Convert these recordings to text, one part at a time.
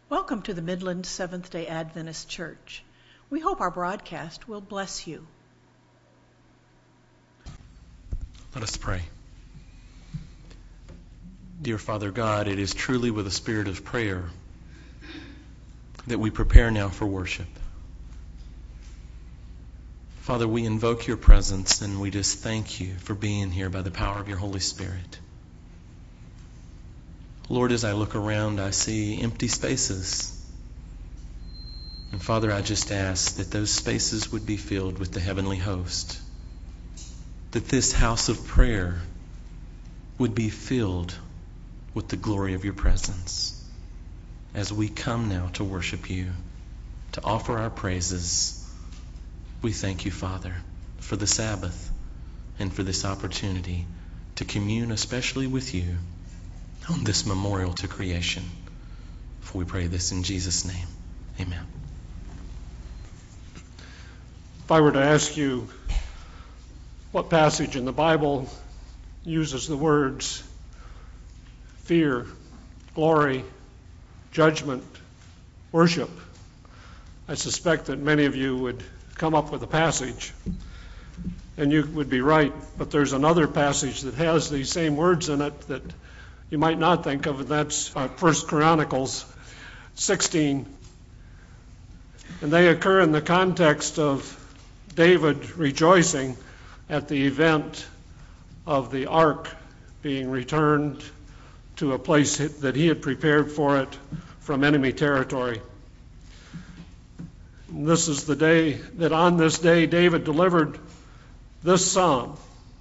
Welcome to the Midland Seventh-day Adventist Church. We hope our broadcast will bless you. Let us pray. Dear Father God, it is truly with a spirit of prayer that we prepare now for worship. Father, we invoke your presence and we just thank you for being here by the power of your Holy Spirit. Lord, as I look around, I see empty spaces. And Father, I just ask that those spaces would be filled with the heavenly host. That this house of prayer would be filled with the glory of your presence. As we come now to worship you, to offer our praises, we thank you, Father, for the Sabbath and for this opportunity to commune especially with you on this memorial to creation. For we pray this in Jesus' name. Amen. If I were to ask you what passage in the Bible uses the words fear, glory, judgment, worship, I suspect that many of you would come up with a passage, and you would be right, but there's another passage that has these same words in it that you might not think of, and that's 1 Chronicles 16. And they occur in the context of David rejoicing at the event of the ark being returned to a place that he had prepared for it from enemy territory. And this is the day that on this day David delivered this psalm.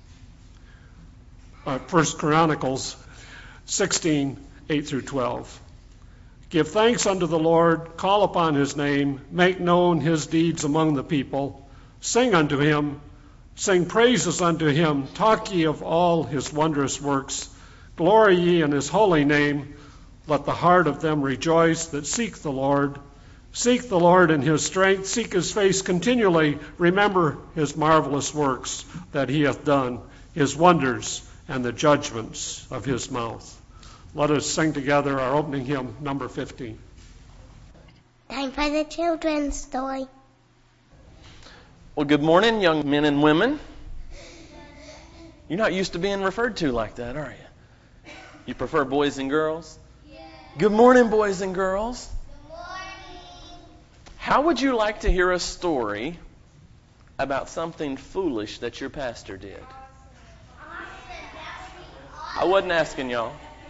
1 Chronicles 16, 8 through 12. Give thanks unto the Lord, call upon his name, make known his deeds among the people, sing unto him, sing praises unto him, talk ye of all his wondrous works, glory ye in his holy name, let the heart of them rejoice that seek the Lord. Seek the Lord in his strength, seek his face continually, remember his marvelous works that he hath done, his wonders and the judgments of his mouth. Let us sing together our opening hymn, number 15. Time for the children's story. Well, good morning, young men and women. You're not used to being referred to like that, are you? You prefer boys and girls? Yeah. Good morning, boys and girls. Good morning. How would you like to hear a story about something foolish that your pastor did? I wasn't asking y'all.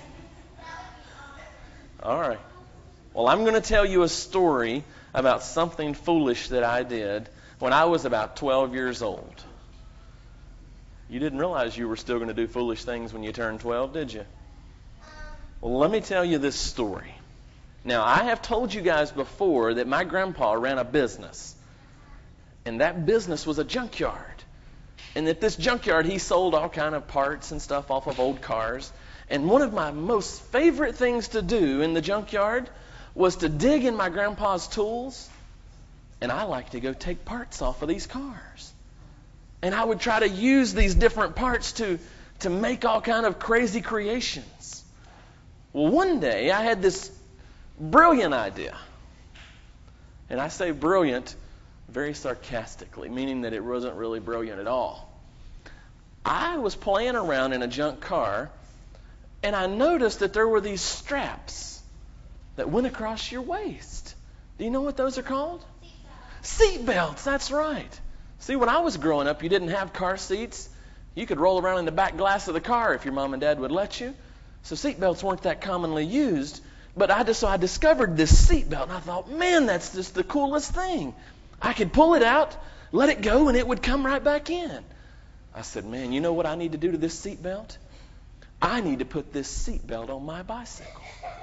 All right. Well, I'm going to tell you a story about something foolish that I did when I was about 12 years old. You didn't realize you were still going to do foolish things when you turned 12, did you? Well, let me tell you this story. Now, I have told you guys before that my grandpa ran a business, and that business was a junkyard. And at this junkyard, he sold all kind of parts and stuff off of old cars. And one of my most favorite things to do in the junkyard was to dig in my grandpa's tools, and I like to go take parts off of these cars. And I would try to use these different parts to make all kind of crazy creations. Well, one day I had this brilliant idea. And I say brilliant very sarcastically, meaning that it wasn't really brilliant at all. I was playing around in a junk car, and I noticed that there were these straps that went across your waist. Do you know what those are called? Seat belts, that's right. See, when I was growing up, you didn't have car seats. You could roll around in the back glass of the car if your mom and dad would let you. So seat belts weren't that commonly used. But I discovered this seat belt, and I thought, man, that's just the coolest thing. I could pull it out, let it go, and it would come right back in. I said, man, you know what I need to do to this seat belt? I need to put this seat belt on my bicycle.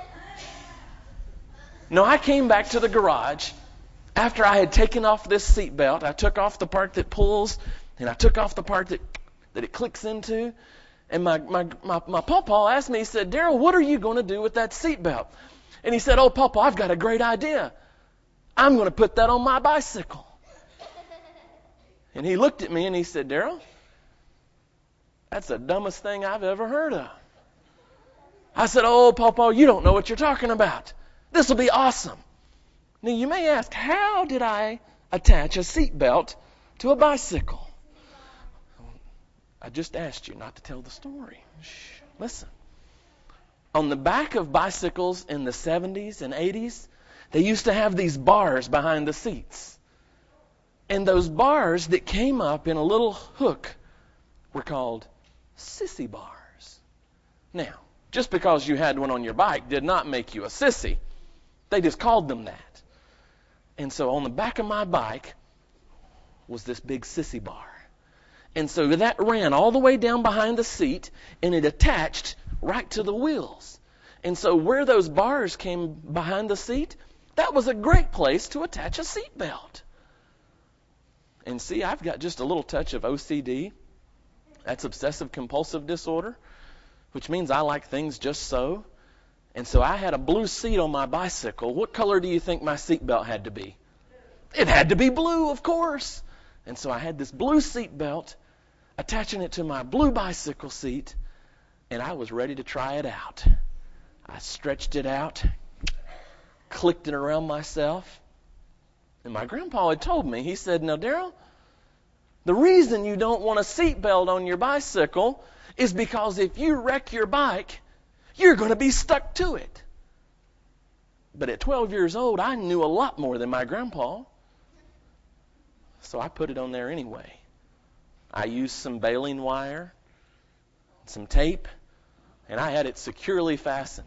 No, I came back to the garage after I had taken off this seat belt. I took off the part that pulls, and I took off the part that it clicks into. And my pawpaw asked me, he said, Daryl, what are you going to do with that seat belt? And he said, oh, Pawpaw, I've got a great idea. I'm going to put that on my bicycle. And he looked at me and he said, Daryl, that's the dumbest thing I've ever heard of. I said, oh, Pawpaw, you don't know what you're talking about. This will be awesome. Now, you may ask, how did I attach a seatbelt to a bicycle? I just asked you not to tell the story. Shh, listen. On the back of bicycles in the 70s and 80s, they used to have these bars behind the seats. And those bars that came up in a little hook were called sissy bars. Now, just because you had one on your bike did not make you a sissy. They just called them that. And so on the back of my bike was this big sissy bar. And so that ran all the way down behind the seat, and it attached right to the wheels. And so where those bars came behind the seat, that was a great place to attach a seat belt. And see, I've got just a little touch of OCD. That's obsessive compulsive disorder, which means I like things just so. And so I had a blue seat on my bicycle. What color do you think my seat belt had to be? It had to be blue, of course. And so I had this blue seat belt, attaching it to my blue bicycle seat, and I was ready to try it out. I stretched it out, clicked it around myself, and my grandpa had told me, he said, "Now, Daryl, the reason you don't want a seat belt on your bicycle is because if you wreck your bike, you're going to be stuck to it." But at 12 years old, I knew a lot more than my grandpa. So I put it on there anyway. I used some baling wire, some tape, and I had it securely fastened.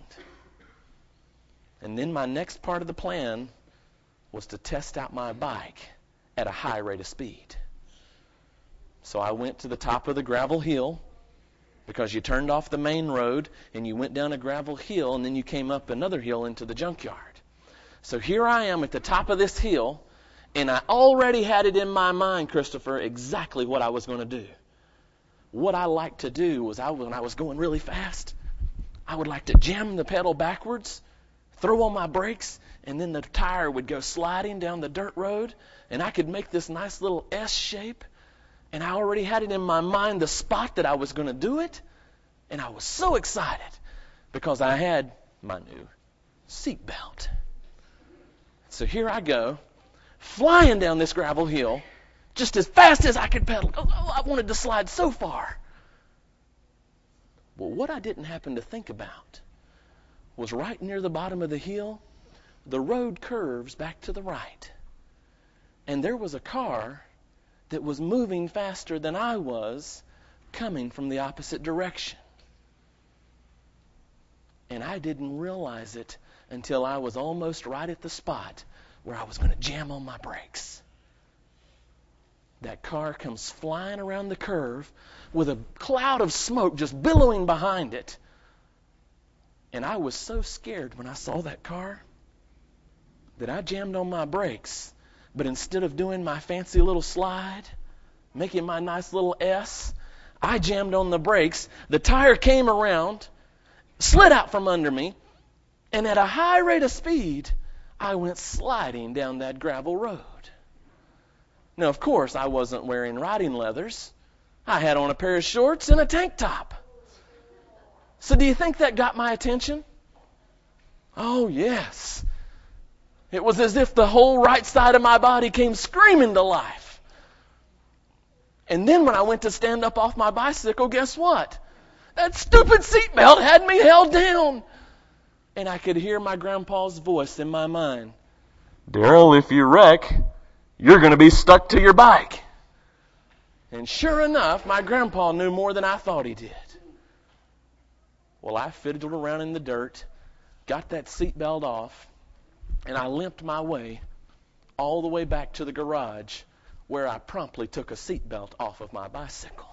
And then my next part of the plan was to test out my bike at a high rate of speed. So I went to the top of the gravel hill, because you turned off the main road and you went down a gravel hill and then you came up another hill into the junkyard. So here I am at the top of this hill, and I already had it in my mind, Christopher, exactly what I was going to do. What I liked to do was when I was going really fast, I would like to jam the pedal backwards, throw on my brakes, and then the tire would go sliding down the dirt road, and I could make this nice little S shape. And I already had it in my mind, the spot that I was going to do it. And I was so excited because I had my new seat belt. So here I go, flying down this gravel hill, just as fast as I could pedal. Oh, I wanted to slide so far. Well, what I didn't happen to think about was right near the bottom of the hill, the road curves back to the right. And there was a car that was moving faster than I was, coming from the opposite direction. And I didn't realize it until I was almost right at the spot where I was going to jam on my brakes. That car comes flying around the curve with a cloud of smoke just billowing behind it. And I was so scared when I saw that car that I jammed on my brakes. But instead of doing my fancy little slide, making my nice little S, I jammed on the brakes. The tire came around, slid out from under me, and at a high rate of speed, I went sliding down that gravel road. Now, of course, I wasn't wearing riding leathers. I had on a pair of shorts and a tank top. So do you think that got my attention? Oh, yes. It was as if the whole right side of my body came screaming to life. And then when I went to stand up off my bicycle, guess what? That stupid seatbelt had me held down. And I could hear my grandpa's voice in my mind. "Daryl, if you wreck, you're going to be stuck to your bike." And sure enough, my grandpa knew more than I thought he did. Well, I fiddled around in the dirt, got that seatbelt off, and I limped my way all the way back to the garage, where I promptly took a seatbelt off of my bicycle.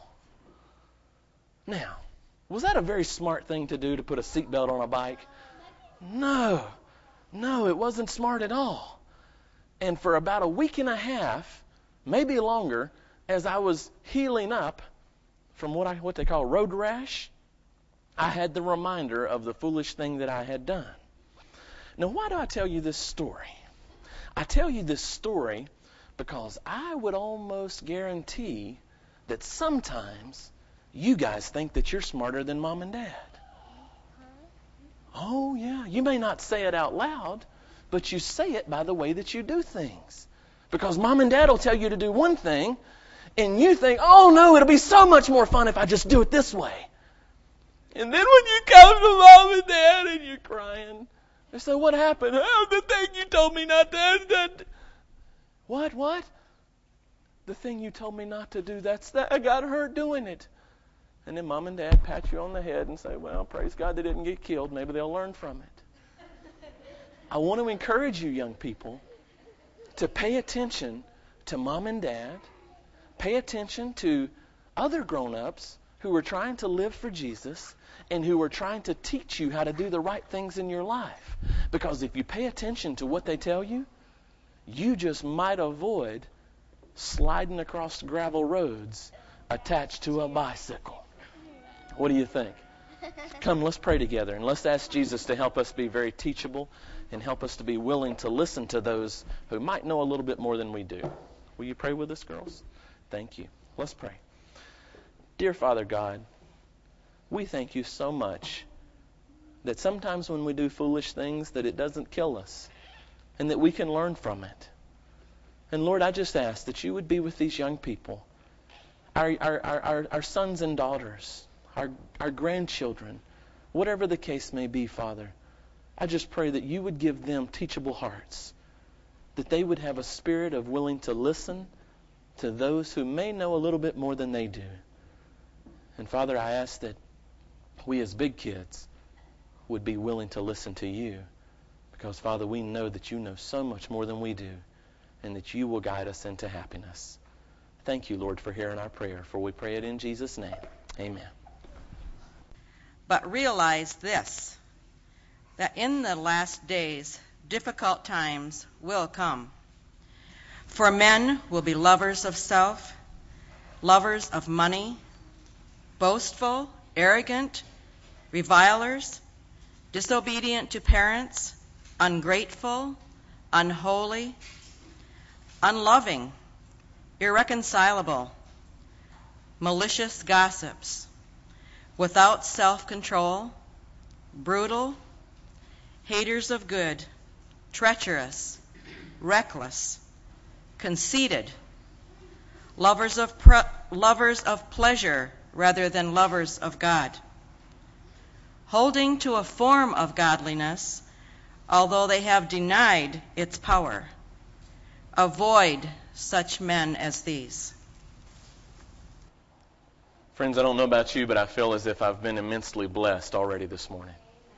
Now, was that a very smart thing to do, to put a seatbelt on a bike? No, it wasn't smart at all. And for about a week and a half, maybe longer, as I was healing up from what they call road rash, I had the reminder of the foolish thing that I had done. Now, why do I tell you this story? I tell you this story because I would almost guarantee that sometimes you guys think that you're smarter than Mom and Dad. Oh, yeah. You may not say it out loud, but you say it by the way that you do things. Because Mom and Dad will tell you to do one thing, and you think, oh, no, it'll be so much more fun if I just do it this way. And then when you come to Mom and Dad and you're crying, they say, what happened? Oh, the thing you told me not to. What? The thing you told me not to do, I got hurt doing it. And then Mom and Dad pat you on the head and say, well, praise God they didn't get killed. Maybe they'll learn from it. I want to encourage you, young people, to pay attention to Mom and Dad. Pay attention to other grown-ups who are trying to live for Jesus and who are trying to teach you how to do the right things in your life. Because if you pay attention to what they tell you, you just might avoid sliding across gravel roads attached to a bicycle. What do you think? Come, let's pray together, and let's ask Jesus to help us be very teachable and help us to be willing to listen to those who might know a little bit more than we do. Will you pray with us, girls? Thank you. Let's pray. Dear Father God, we thank you so much that sometimes when we do foolish things that it doesn't kill us and that we can learn from it. And Lord, I just ask that you would be with these young people, our sons and daughters, our grandchildren, whatever the case may be, Father. I just pray that you would give them teachable hearts, that they would have a spirit of willing to listen to those who may know a little bit more than they do. And Father, I ask that we as big kids would be willing to listen to you, because Father, we know that you know so much more than we do, and that you will guide us into happiness. Thank you, Lord, for hearing our prayer, for we pray it in Jesus' name. Amen. But realize this, that in the last days, difficult times will come. For men will be lovers of self, lovers of money, boastful, arrogant, revilers, disobedient to parents, ungrateful, unholy, unloving, irreconcilable, malicious gossips, without self-control, brutal, haters of good, treacherous, reckless, conceited, lovers of pleasure rather than lovers of God, holding to a form of godliness, although they have denied its power. Avoid such men as these. Friends, I don't know about you, but I feel as if I've been immensely blessed already this morning.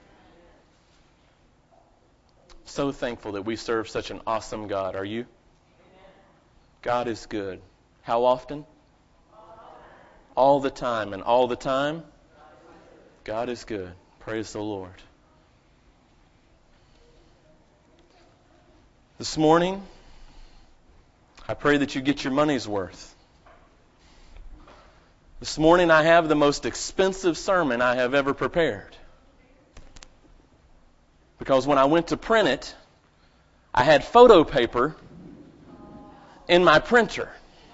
So thankful that we serve such an awesome God. Are you? God is good. How often? All the time. And all the time, God is good. Praise the Lord. This morning, I pray that you get your money's worth. This morning I have the most expensive sermon I have ever prepared. Because when I went to print it, I had photo paper in my printer.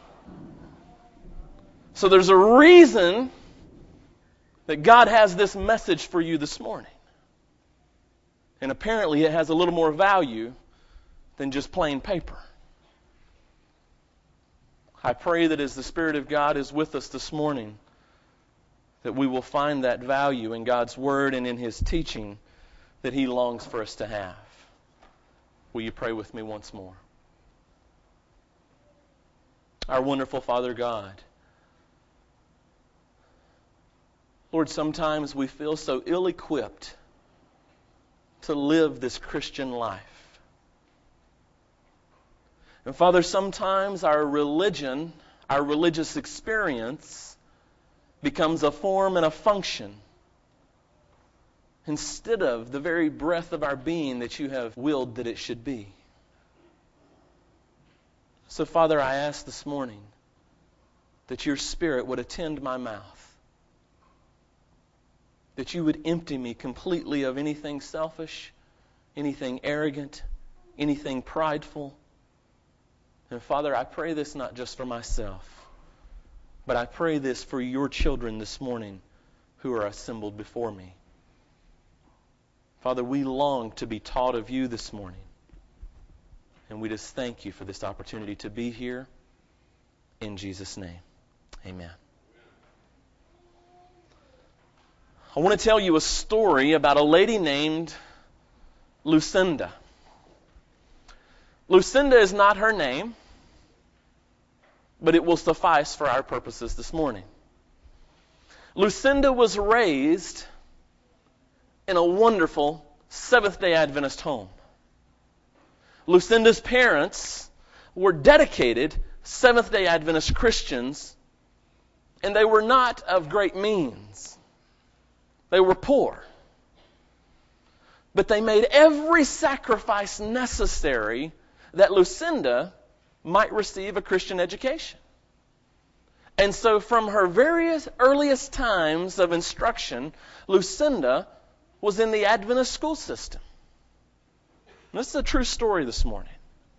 So there's a reason that God has this message for you this morning. And apparently it has a little more value than just plain paper. I pray that as the Spirit of God is with us this morning, that we will find that value in God's Word and in His teaching that He longs for us to have. Will you pray with me once more? Our wonderful Father God, Lord, sometimes we feel so ill-equipped to live this Christian life. And Father, sometimes our religion, our religious experience, becomes a form and a function instead of the very breath of our being that you have willed that it should be. So, Father, I ask this morning that your Spirit would attend my mouth, that you would empty me completely of anything selfish, anything arrogant, anything prideful. And Father, I pray this not just for myself, but I pray this for your children this morning who are assembled before me. Father, we long to be taught of you this morning. And we just thank you for this opportunity to be here. In Jesus' name, amen. I want to tell you a story about a lady named Lucinda. Lucinda is not her name, but it will suffice for our purposes this morning. Lucinda was raised in a wonderful Seventh-day Adventist home. Lucinda's parents were dedicated Seventh-day Adventist Christians, and they were not of great means. They were poor. But they made every sacrifice necessary that Lucinda might receive a Christian education. And so from her very earliest times of instruction, Lucinda was in the Adventist school system. This is a true story this morning.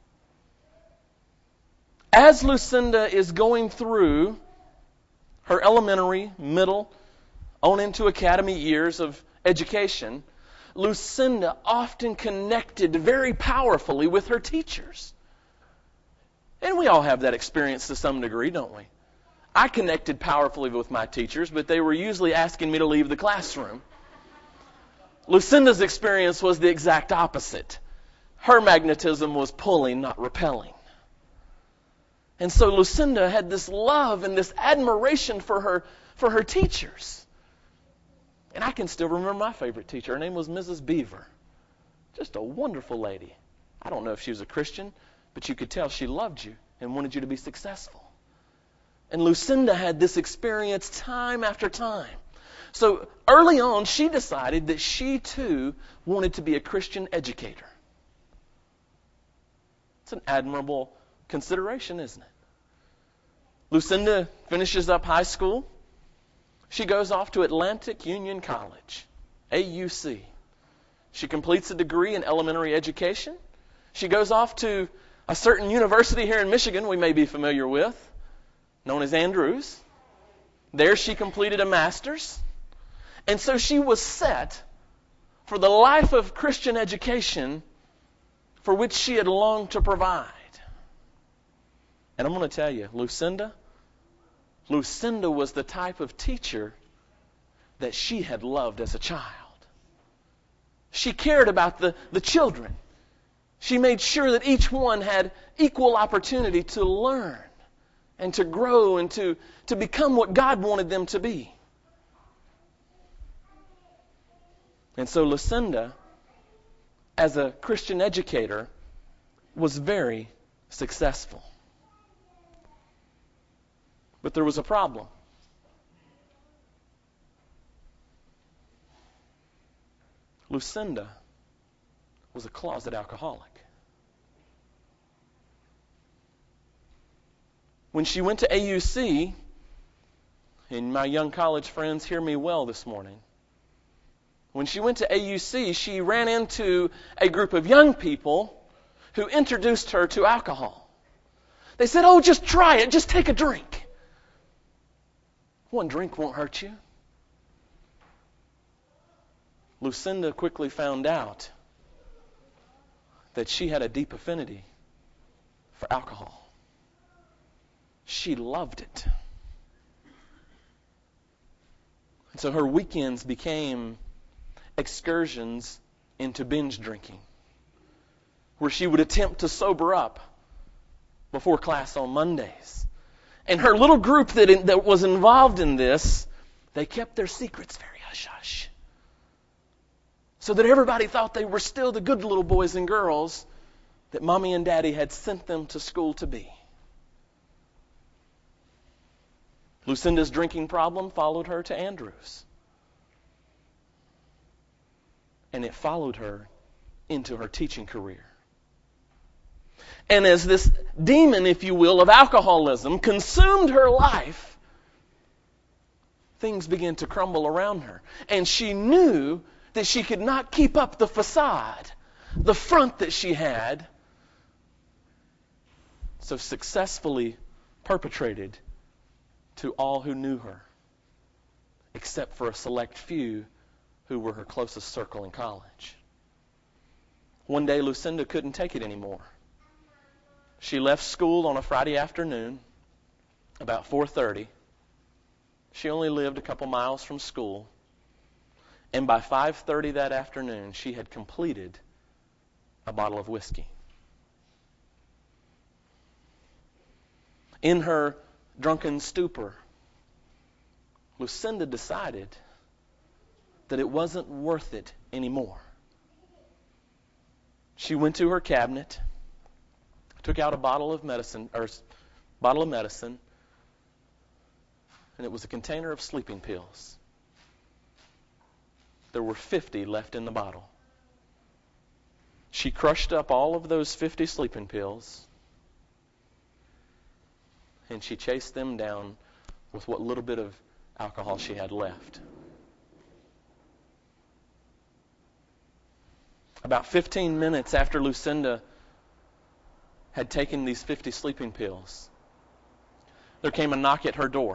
As Lucinda is going through her elementary, middle, on into academy years of education, Lucinda often connected very powerfully with her teachers. And we all have that experience to some degree, don't we? I connected powerfully with my teachers, but they were usually asking me to leave the classroom. Lucinda's experience was the exact opposite. Her magnetism was pulling, not repelling. And so Lucinda had this love and this admiration for her teachers. And I can still remember my favorite teacher. Her name was Mrs. Beaver. Just a wonderful lady. I don't know if she was a Christian, but you could tell she loved you and wanted you to be successful. And Lucinda had this experience time after time. So early on, she decided that she too wanted to be a Christian educator. It's an admirable consideration, isn't it? Lucinda finishes up high school. She goes off to Atlantic Union College, AUC. She completes a degree in elementary education. She goes off to a certain university here in Michigan we may be familiar with, known as Andrews. There she completed a master's. And so she was set for the life of Christian education for which she had longed to provide. And I'm going to tell you, Lucinda was the type of teacher that she had loved as a child. She cared about the children. She made sure that each one had equal opportunity to learn and to grow and to become what God wanted them to be. And so Lucinda, as a Christian educator, was very successful. But there was a problem. Lucinda was a closet alcoholic. When she went to AUC, and my young college friends hear me well this morning, when she went to AUC, she ran into a group of young people who introduced her to alcohol. They said, "Oh, just try it. Just take a drink. One drink won't hurt you." Lucinda quickly found out that she had a deep affinity for alcohol. She loved it. And so her weekends became excursions into binge drinking, where she would attempt to sober up before class on Mondays. And her little group that was involved in this, they kept their secrets very hush-hush, so that everybody thought they were still the good little boys and girls that Mommy and Daddy had sent them to school to be. Lucinda's drinking problem followed her to Andrews. And it followed her into her teaching career. And as this demon, if you will, of alcoholism consumed her life, things began to crumble around her. And she knew that she could not keep up the facade, the front that she had so successfully perpetrated to all who knew her, except for a select few who were her closest circle in college. One day, Lucinda couldn't take it anymore. She left school on a Friday afternoon, about 4:30. She only lived a couple miles from school. And by 5:30 that afternoon, she had completed a bottle of whiskey. In her drunken stupor, Lucinda decided that it wasn't worth it anymore. She went to her cabinet, took out a bottle of medicine, and it was a container of sleeping pills. There were 50 left in the bottle. She crushed up all of those 50 sleeping pills, and she chased them down with what little bit of alcohol she had left. About 15 minutes after Lucinda had taken these 50 sleeping pills, there came a knock at her door.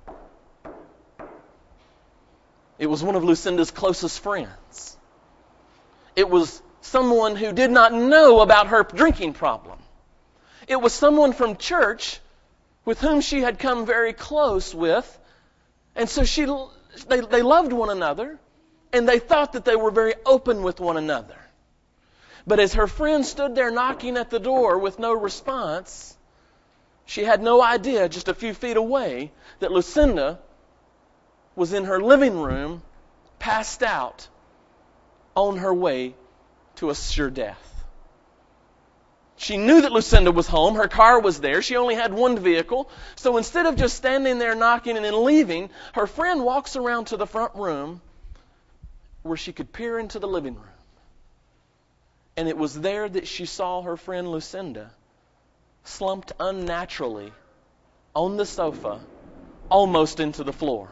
It was one of Lucinda's closest friends. It was someone who did not know about her drinking problem. It was someone from church with whom she had come very close with, and so they loved one another, and they thought that they were very open with one another. But as her friend stood there knocking at the door with no response, she had no idea, just a few feet away, that Lucinda was in her living room, passed out, on her way to a sure death. She knew that Lucinda was home. Her car was there. She only had one vehicle. So instead of just standing there knocking and then leaving, her friend walks around to the front room where she could peer into the living room. And it was there that she saw her friend Lucinda slumped unnaturally on the sofa, almost into the floor.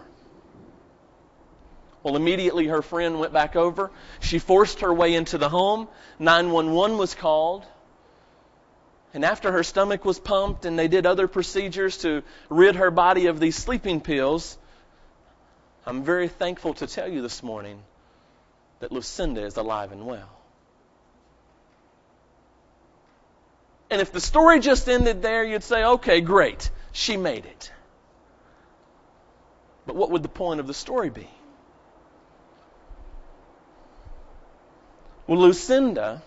Well, immediately her friend went back over. She forced her way into the home. 911 was called. And after her stomach was pumped and they did other procedures to rid her body of these sleeping pills, I'm very thankful to tell you this morning that Lucinda is alive and well. And if the story just ended there, you'd say, okay, great, she made it. But what would the point of the story be? Well, Lucinda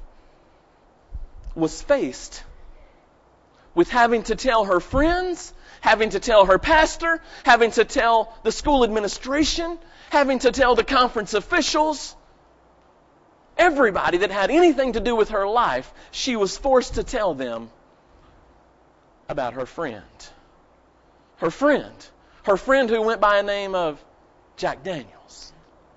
was faced with having to tell her friends, having to tell her pastor, having to tell the school administration, having to tell the conference officials, everybody that had anything to do with her life, she was forced to tell them about her friend. Her friend who went by a name of Jack Daniels.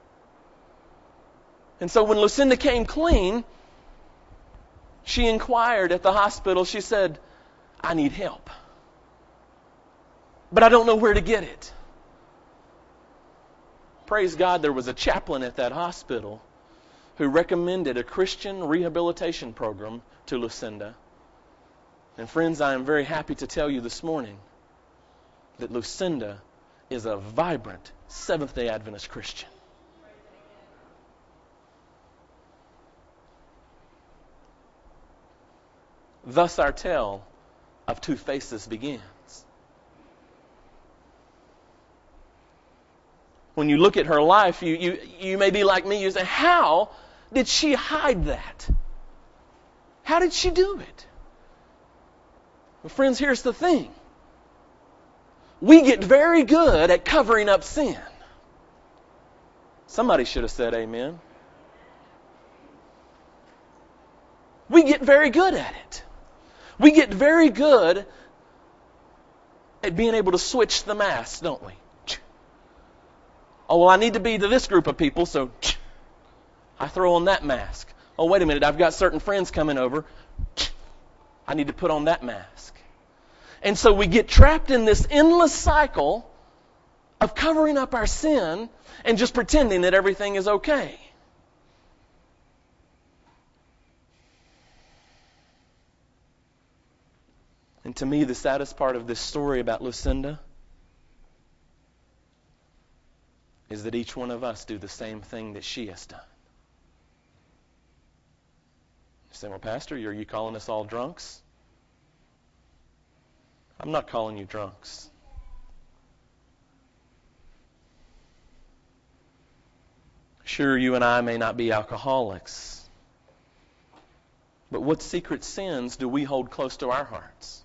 And so when Lucinda came clean, she inquired at the hospital. She said, I need help, but I don't know where to get it. Praise God, there was a chaplain at that hospital who recommended a Christian rehabilitation program to Lucinda. And friends, I am very happy to tell you this morning that Lucinda is a vibrant Seventh-day Adventist Christian. Thus our tale of two faces begins. When you look at her life, you may be like me. You say, how did she hide that? How did she do it? Well, friends, here's the thing. We get very good at covering up sin. Somebody should have said amen. We get very good at it. We get very good at being able to switch the masks, don't we? Oh, well, I need to be to this group of people, so I throw on that mask. Oh, wait a minute, I've got certain friends coming over. I need to put on that mask. And so we get trapped in this endless cycle of covering up our sin and just pretending that everything is okay. And to me, the saddest part of this story about Lucinda is that each one of us do the same thing that she has done. You say, well, Pastor, are you calling us all drunks? I'm not calling you drunks. Sure, you and I may not be alcoholics, but what secret sins do we hold close to our hearts?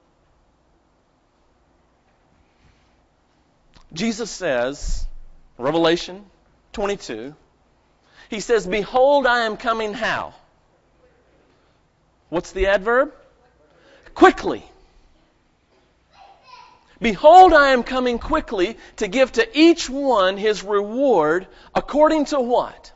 Jesus says, Revelation 22, He says, behold, I am coming how? What's the adverb? Quickly. Behold, I am coming quickly to give to each one his reward according to what?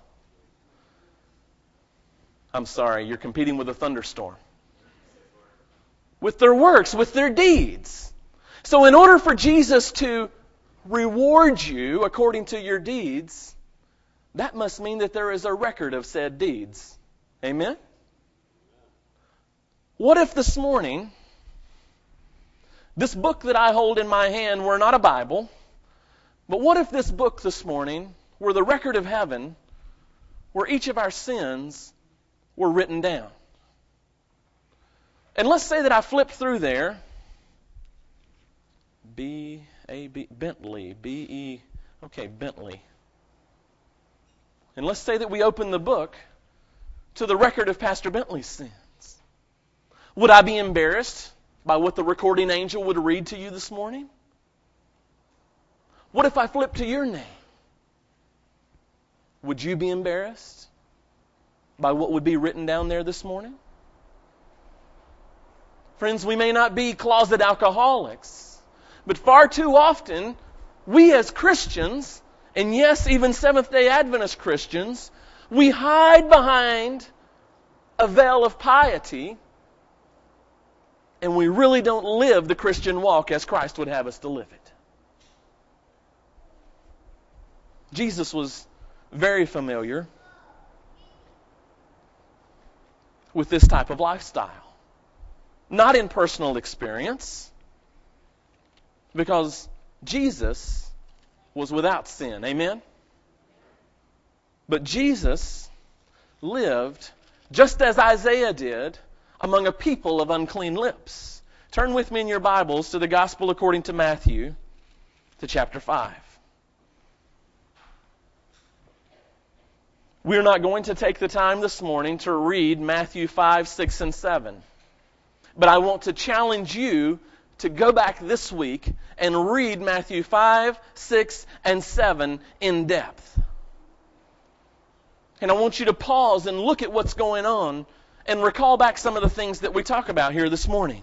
I'm sorry, you're competing with a thunderstorm. With their works, with their deeds. So in order for Jesus to reward you according to your deeds, that must mean that there is a record of said deeds. Amen? What if this morning, this book that I hold in my hand were not a Bible, but what if this book this morning were the record of heaven where each of our sins were written down? And let's say that I flipped through there, Bentley, Bentley. And let's say that we open the book to the record of Pastor Bentley's sins. Would I be embarrassed by what the recording angel would read to you this morning? What if I flip to your name? Would you be embarrassed by what would be written down there this morning? Friends, we may not be closet alcoholics, but far too often, we as Christians, and yes, even Seventh-day Adventist Christians, we hide behind a veil of piety, and we really don't live the Christian walk as Christ would have us to live it. Jesus was very familiar with this type of lifestyle. Not in personal experience, because Jesus was without sin. Amen? But Jesus lived just as Isaiah did among a people of unclean lips. Turn with me in your Bibles to the Gospel according to Matthew, to chapter 5. We're not going to take the time this morning to read Matthew 5, 6, and 7. But I want to challenge you to go back this week and read Matthew 5, 6, and 7 in depth. And I want you to pause and look at what's going on and recall back some of the things that we talk about here this morning.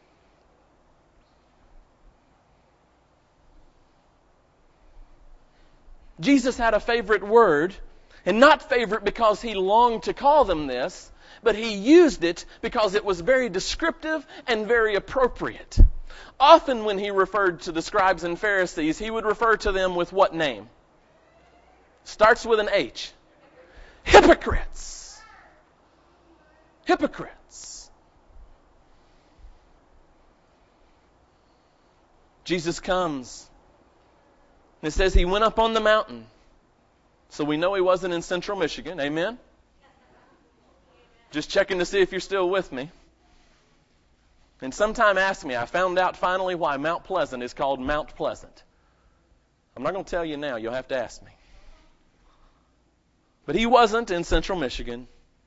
Jesus had a favorite word, and not favorite because he longed to call them this, but he used it because it was very descriptive and very appropriate. Often when he referred to the scribes and Pharisees, he would refer to them with what name? Starts with an H. Hypocrites. Hypocrites. Jesus comes, and it says he went up on the mountain. So we know he wasn't in central Michigan. Amen? Just checking to see if you're still with me. And sometime ask me, I found out finally why Mount Pleasant is called Mount Pleasant. I'm not going to tell you now. You'll have to ask me. But he wasn't in central Michigan.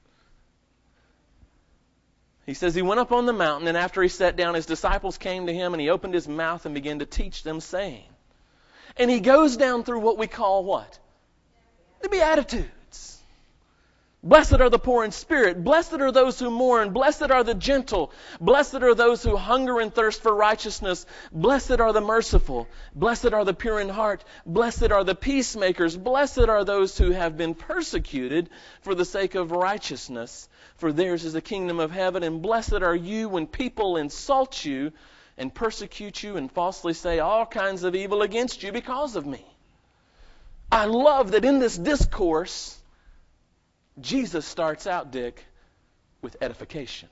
He says he went up on the mountain, and after he sat down, his disciples came to him, and he opened his mouth and began to teach them, saying. And he goes down through what we call what? The Beatitudes. Blessed are the poor in spirit. Blessed are those who mourn. Blessed are the gentle. Blessed are those who hunger and thirst for righteousness. Blessed are the merciful. Blessed are the pure in heart. Blessed are the peacemakers. Blessed are those who have been persecuted for the sake of righteousness. For theirs is the kingdom of heaven. And blessed are you when people insult you and persecute you and falsely say all kinds of evil against you because of me. I love that in this discourse, Jesus starts out, Dick, with edification.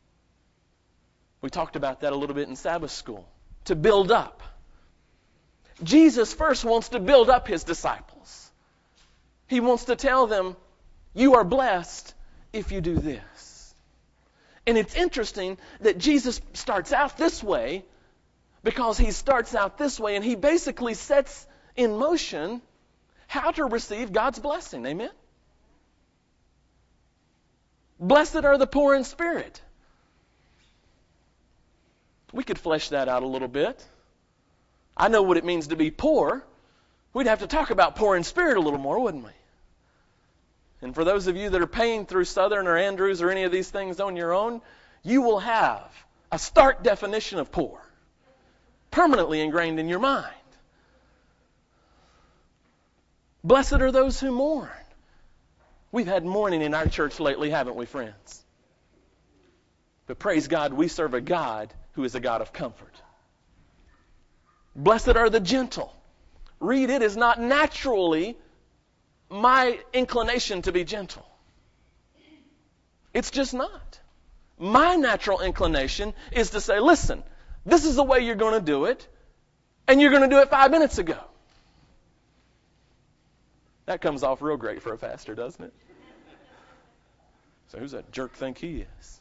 We talked about that a little bit in Sabbath school. To build up. Jesus first wants to build up his disciples. He wants to tell them, you are blessed if you do this. And it's interesting that Jesus starts out this way, because he starts out this way and he basically sets in motion how to receive God's blessing. Amen? Blessed are the poor in spirit. We could flesh that out a little bit. I know what it means to be poor. We'd have to talk about poor in spirit a little more, wouldn't we? And for those of you that are paying through Southern or Andrews or any of these things on your own, you will have a stark definition of poor permanently ingrained in your mind. Blessed are those who mourn. We've had mourning in our church lately, haven't we, friends? But praise God, we serve a God who is a God of comfort. Blessed are the gentle. Read, it is not naturally my inclination to be gentle. It's just not. My natural inclination is to say, listen, this is the way you're going to do it, and you're going to do it 5 minutes ago. That comes off real great for a pastor, doesn't it? So who's that jerk think he is?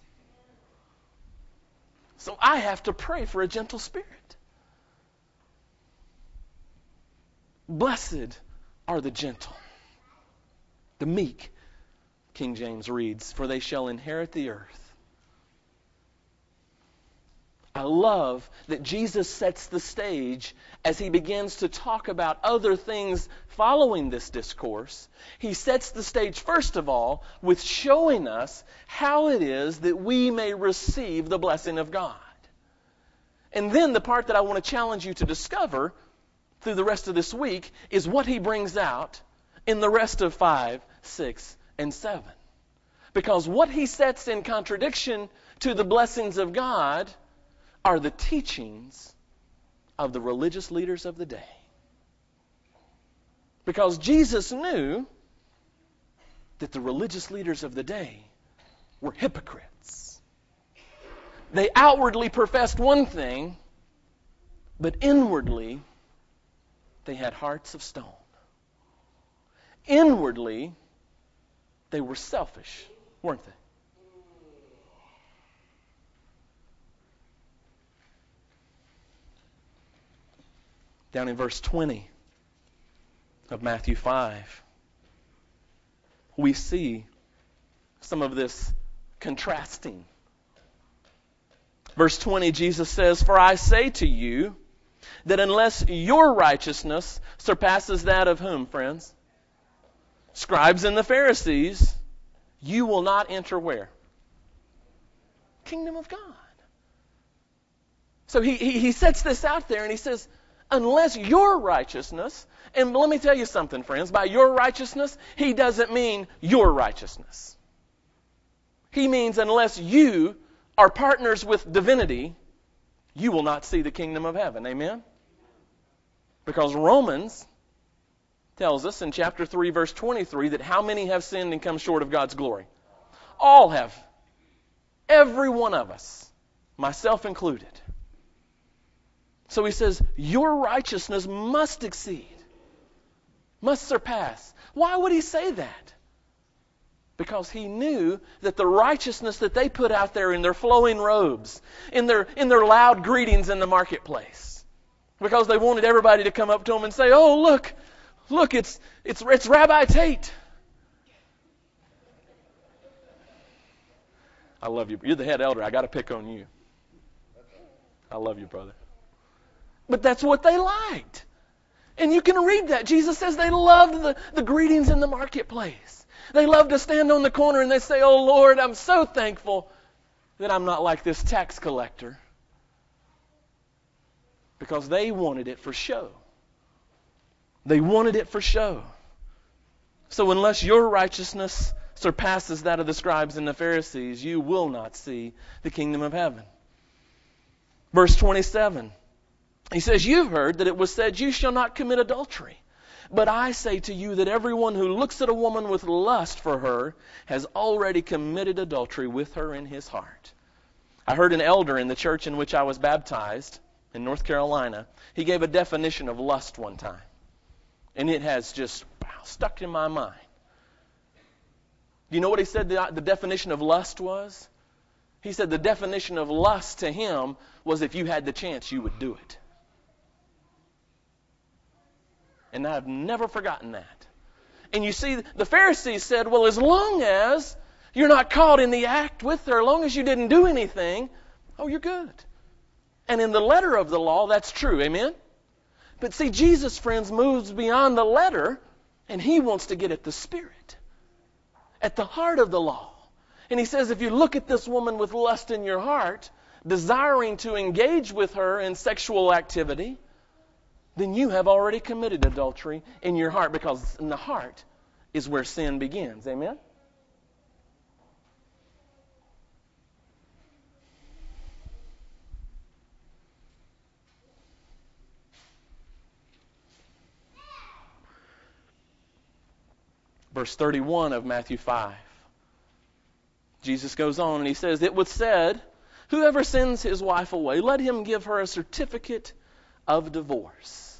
So I have to pray for a gentle spirit. Blessed are the gentle, the meek, King James reads, for they shall inherit the earth. I love that Jesus sets the stage as he begins to talk about other things following this discourse. He sets the stage, first of all, with showing us how it is that we may receive the blessing of God. And then the part that I want to challenge you to discover through the rest of this week is what he brings out in the rest of 5, 6, and 7. Because what he sets in contradiction to the blessings of God are the teachings of the religious leaders of the day. Because Jesus knew that the religious leaders of the day were hypocrites. They outwardly professed one thing, but inwardly they had hearts of stone. Inwardly, they were selfish, weren't they? Down in verse 20 of Matthew 5, we see some of this contrasting. Verse 20, Jesus says, for I say to you that unless your righteousness surpasses that of whom, friends? Scribes and the Pharisees, you will not enter where? Kingdom of God. So he sets this out there and he says, unless your righteousness, and let me tell you something, friends, by your righteousness, he doesn't mean your righteousness. He means unless you are partners with divinity, you will not see the kingdom of heaven. Amen? Because Romans tells us in chapter 3, verse 23, that how many have sinned and come short of God's glory? All have. Every one of us, myself included. So he says, your righteousness must exceed, must surpass. Why would he say that? Because he knew that the righteousness that they put out there in their flowing robes, in their loud greetings in the marketplace, because they wanted everybody to come up to them and say, oh, look, it's Rabbi Tate. I love you. You're the head elder. I got to pick on you. I love you, brother. But that's what they liked. And you can read that. Jesus says they loved the greetings in the marketplace. They loved to stand on the corner and they say, oh Lord, I'm so thankful that I'm not like this tax collector. Because they wanted it for show. They wanted it for show. So unless your righteousness surpasses that of the scribes and the Pharisees, you will not see the kingdom of heaven. Verse 27. He says, you've heard that it was said, you shall not commit adultery. But I say to you that everyone who looks at a woman with lust for her has already committed adultery with her in his heart. I heard an elder in the church in which I was baptized, in North Carolina, he gave a definition of lust one time. And it has just stuck in my mind. Do you know what he said the definition of lust was? He said the definition of lust to him was if you had the chance, you would do it. And I've never forgotten that. And you see, the Pharisees said, well, as long as you're not caught in the act with her, as long as you didn't do anything, oh, you're good. And in the letter of the law, that's true. Amen? But see, Jesus, friends, moves beyond the letter, and he wants to get at the spirit, at the heart of the law. And he says, if you look at this woman with lust in your heart, desiring to engage with her in sexual activity, then you have already committed adultery in your heart, because in the heart is where sin begins. Amen? Verse 31 of Matthew 5. Jesus goes on and he says, it was said, whoever sends his wife away, let him give her a certificate of divorce.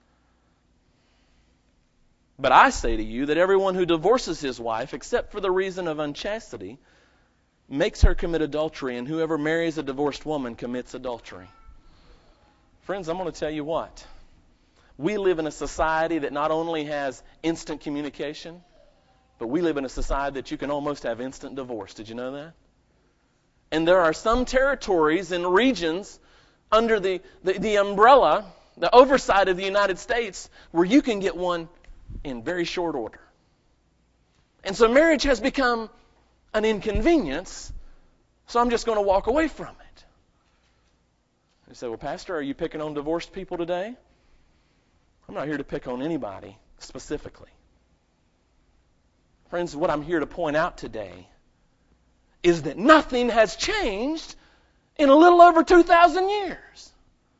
But I say to you that everyone who divorces his wife, except for the reason of unchastity, makes her commit adultery, and whoever marries a divorced woman commits adultery. Friends, I'm going to tell you what. We live in a society that not only has instant communication, but we live in a society that you can almost have instant divorce. Did you know that? And there are some territories and regions under the umbrella, the oversight of the United States, where you can get one in very short order. And so marriage has become an inconvenience, so I'm just going to walk away from it. You say, well, Pastor, are you picking on divorced people today? I'm not here to pick on anybody specifically. Friends, what I'm here to point out today is that nothing has changed in a little over 2,000 years.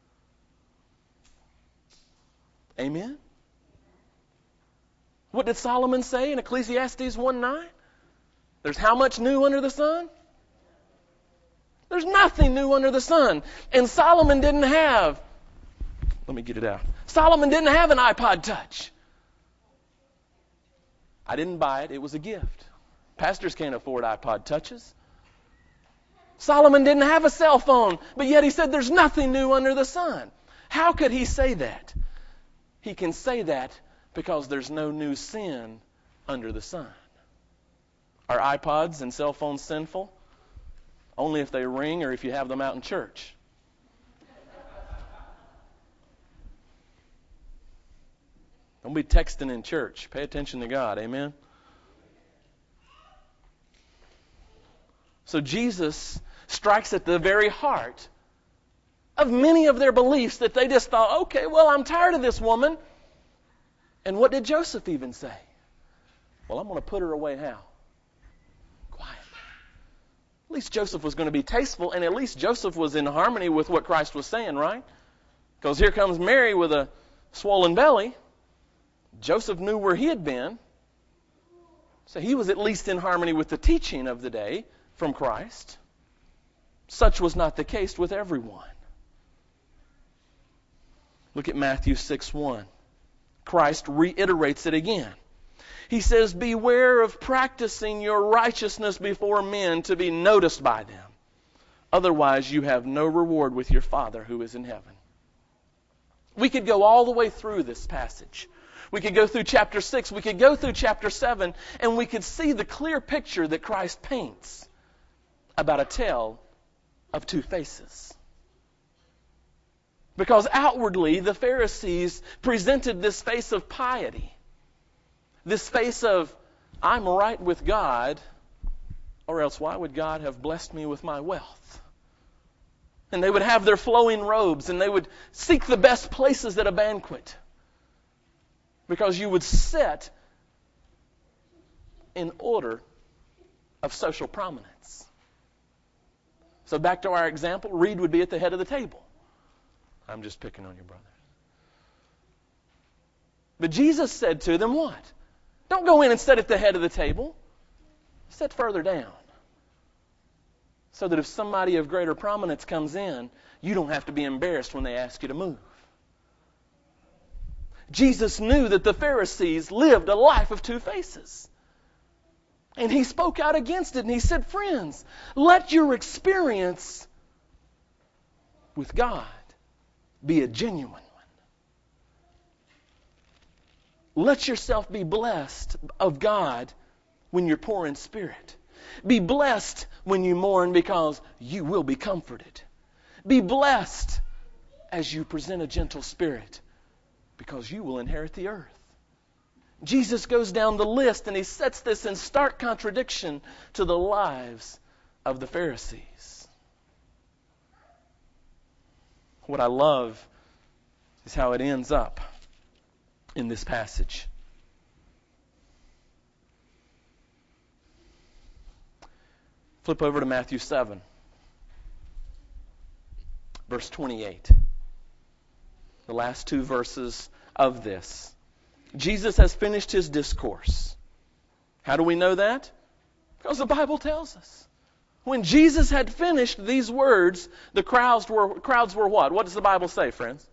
Amen? What did Solomon say in Ecclesiastes 1:9? There's how much new under the sun? There's nothing new under the sun. And Solomon didn't have, let me get it out. Solomon didn't have an iPod Touch. I didn't buy it. It was a gift. Pastors can't afford iPod Touches. Solomon didn't have a cell phone, but yet he said there's nothing new under the sun. How could he say that? He can say that because there's no new sin under the sun. Are iPods and cell phones sinful? Only if they ring or if you have them out in church. Don't be texting in church. Pay attention to God. Amen? So Jesus strikes at the very heart of many of their beliefs that they just thought, okay, well, I'm tired of this woman. And what did Joseph even say? Well, I'm going to put her away how? Quietly. At least Joseph was going to be tasteful, and at least Joseph was in harmony with what Christ was saying, right? Because here comes Mary with a swollen belly. Joseph knew where he had been. So he was at least in harmony with the teaching of the day from Christ. Such was not the case with everyone. Look at Matthew 6:1. Christ reiterates it again. He says, beware of practicing your righteousness before men to be noticed by them. Otherwise you have no reward with your Father who is in heaven. We could go all the way through this passage. We could go through chapter 6, we could go through chapter 7, and we could see the clear picture that Christ paints about a tale of two faces. Because outwardly, the Pharisees presented this face of piety, this face of, I'm right with God, or else why would God have blessed me with my wealth? And they would have their flowing robes, and they would seek the best places at a banquet. Because you would sit in order of social prominence. So back to our example, Reed would be at the head of the table. I'm just picking on your brother. But Jesus said to them what? Don't go in and sit at the head of the table. Sit further down. so that if somebody of greater prominence comes in, you don't have to be embarrassed when they ask you to move. Jesus knew that the Pharisees lived a life of two faces. And he spoke out against it, and he said, friends, let your experience with God be a genuine one. Let yourself be blessed of God when you're poor in spirit. Be blessed when you mourn, because you will be comforted. Be blessed as you present a gentle spirit, because you will inherit the earth. Jesus goes down the list, and he sets this in stark contradiction to the lives of the Pharisees. What I love is how it ends up in this passage. Flip over to Matthew 7, verse 28. The last two verses of this. Jesus has finished his discourse. How do we know that? Because the Bible tells us. When Jesus had finished these words, the crowds were what? What does the Bible say, friends?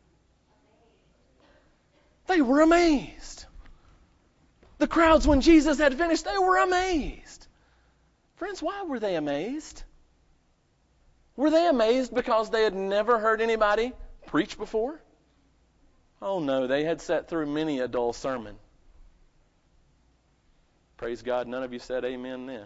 They were amazed. The crowds, when Jesus had finished, they were amazed. Friends, why were they amazed? Were they amazed because they had never heard anybody preach before? Oh no, they had sat through many a dull sermon. Praise God, none of you said amen then.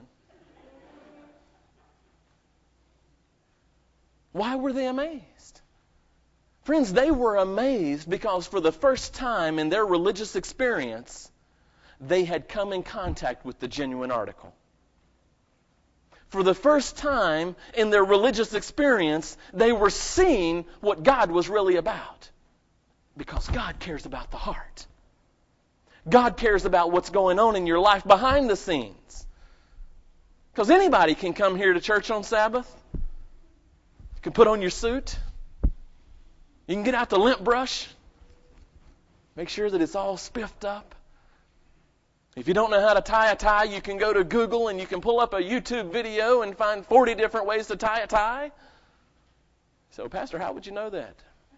Why were they amazed? Friends, they were amazed because for the first time in their religious experience, they had come in contact with the genuine article. For the first time in their religious experience, they were seeing what God was really about. Because God cares about the heart. God cares about what's going on in your life behind the scenes. Because anybody can come here to church on Sabbath. You can put on your suit. You can get out the lint brush. Make sure that it's all spiffed up. If you don't know how to tie a tie, you can go to Google and you can pull up a YouTube video and find 40 different ways to tie a tie. So, Pastor, how would you know that?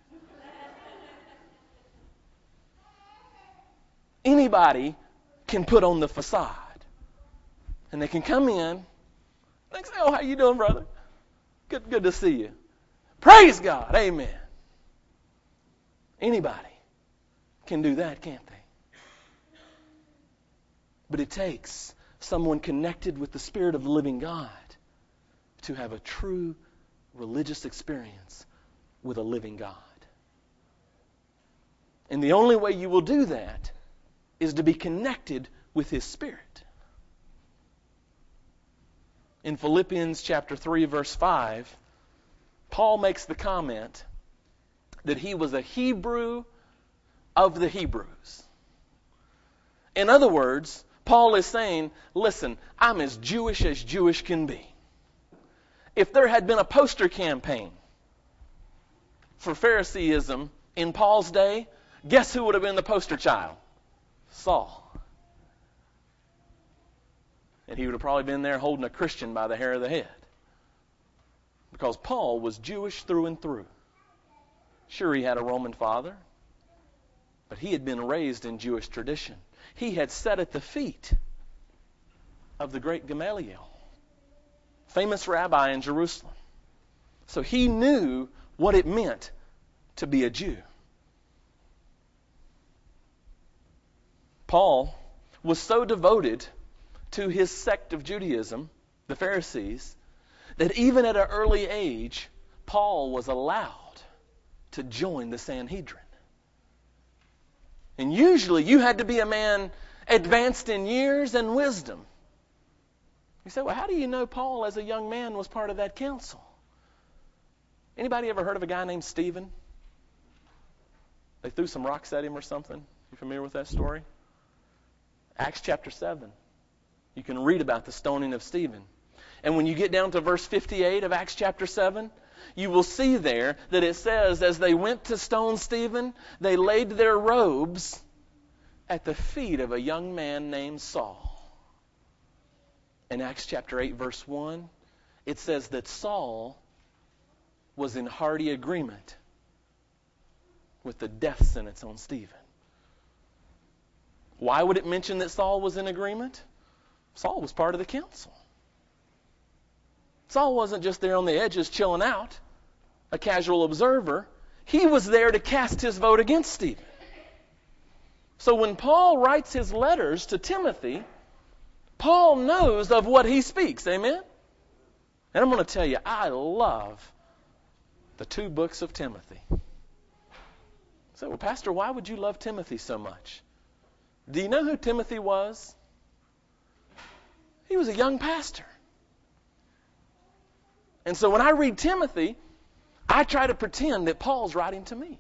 Anybody can put on the facade. And they can come in and they say, oh, how you doing, brother? Good to see you. Praise God. Amen. Anybody can do that, can't they? But it takes someone connected with the Spirit of the living God to have a true religious experience with a living God. And the only way you will do that is to be connected with His Spirit. In Philippians chapter 3, verse 5, Paul makes the comment that he was a Hebrew of the Hebrews. In other words, Paul is saying, listen, I'm as Jewish can be. If there had been a poster campaign for Phariseeism in Paul's day, guess who would have been the poster child? Saul. And he would have probably been there holding a Christian by the hair of the head. Because Paul was Jewish through and through. Sure, he had a Roman father, but he had been raised in Jewish tradition. He had sat at the feet of the great Gamaliel, famous rabbi in Jerusalem. So he knew what it meant to be a Jew. Paul was so devoted to his sect of Judaism, the Pharisees, that even at an early age, Paul was allowed to join the Sanhedrin. And usually you had to be a man advanced in years and wisdom. You say, well, how do you know Paul as a young man was part of that council? Anybody ever heard of a guy named Stephen? They threw some rocks at him or something. You familiar with that story? Acts chapter 7. You can read about the stoning of Stephen. And when you get down to verse 58 of Acts chapter 7, you will see there that it says, as they went to stone Stephen, they laid their robes at the feet of a young man named Saul. In Acts chapter 8, verse 1, it says that Saul was in hearty agreement with the death sentence on Stephen. Why would it mention that Saul was in agreement? Saul was part of the council. Saul wasn't just there on the edges chilling out, a casual observer. He was there to cast his vote against Stephen. So when Paul writes his letters to Timothy, Paul knows of what he speaks. Amen? And I'm going to tell you, I love the 2 books of Timothy. So, well, Pastor, why would you love Timothy so much? Do you know who Timothy was? He was a young pastor. And so when I read Timothy, I try to pretend that Paul's writing to me.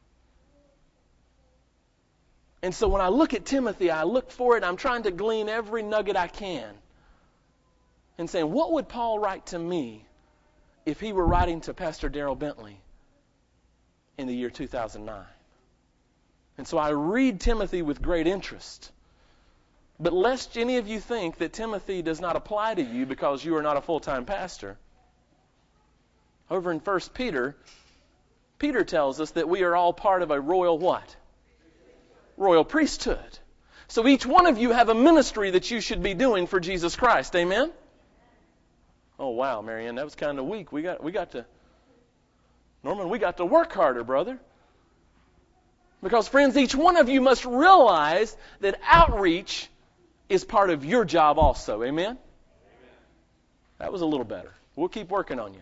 And so when I look at Timothy, I look for it. I'm trying to glean every nugget I can. And saying, what would Paul write to me if he were writing to Pastor Darrell Bentley in the year 2009? And so I read Timothy with great interest. But lest any of you think that Timothy does not apply to you because you are not a full-time pastor, over in 1 Peter, Peter tells us that we are all part of a royal what? Royal priesthood. So each one of you have a ministry that you should be doing for Jesus Christ. Amen? Oh, wow, Marianne, that was kind of weak. We got to, Norman, we got to work harder, brother. Because, friends, each one of you must realize that outreach is part of your job also. Amen? That was a little better. We'll keep working on you.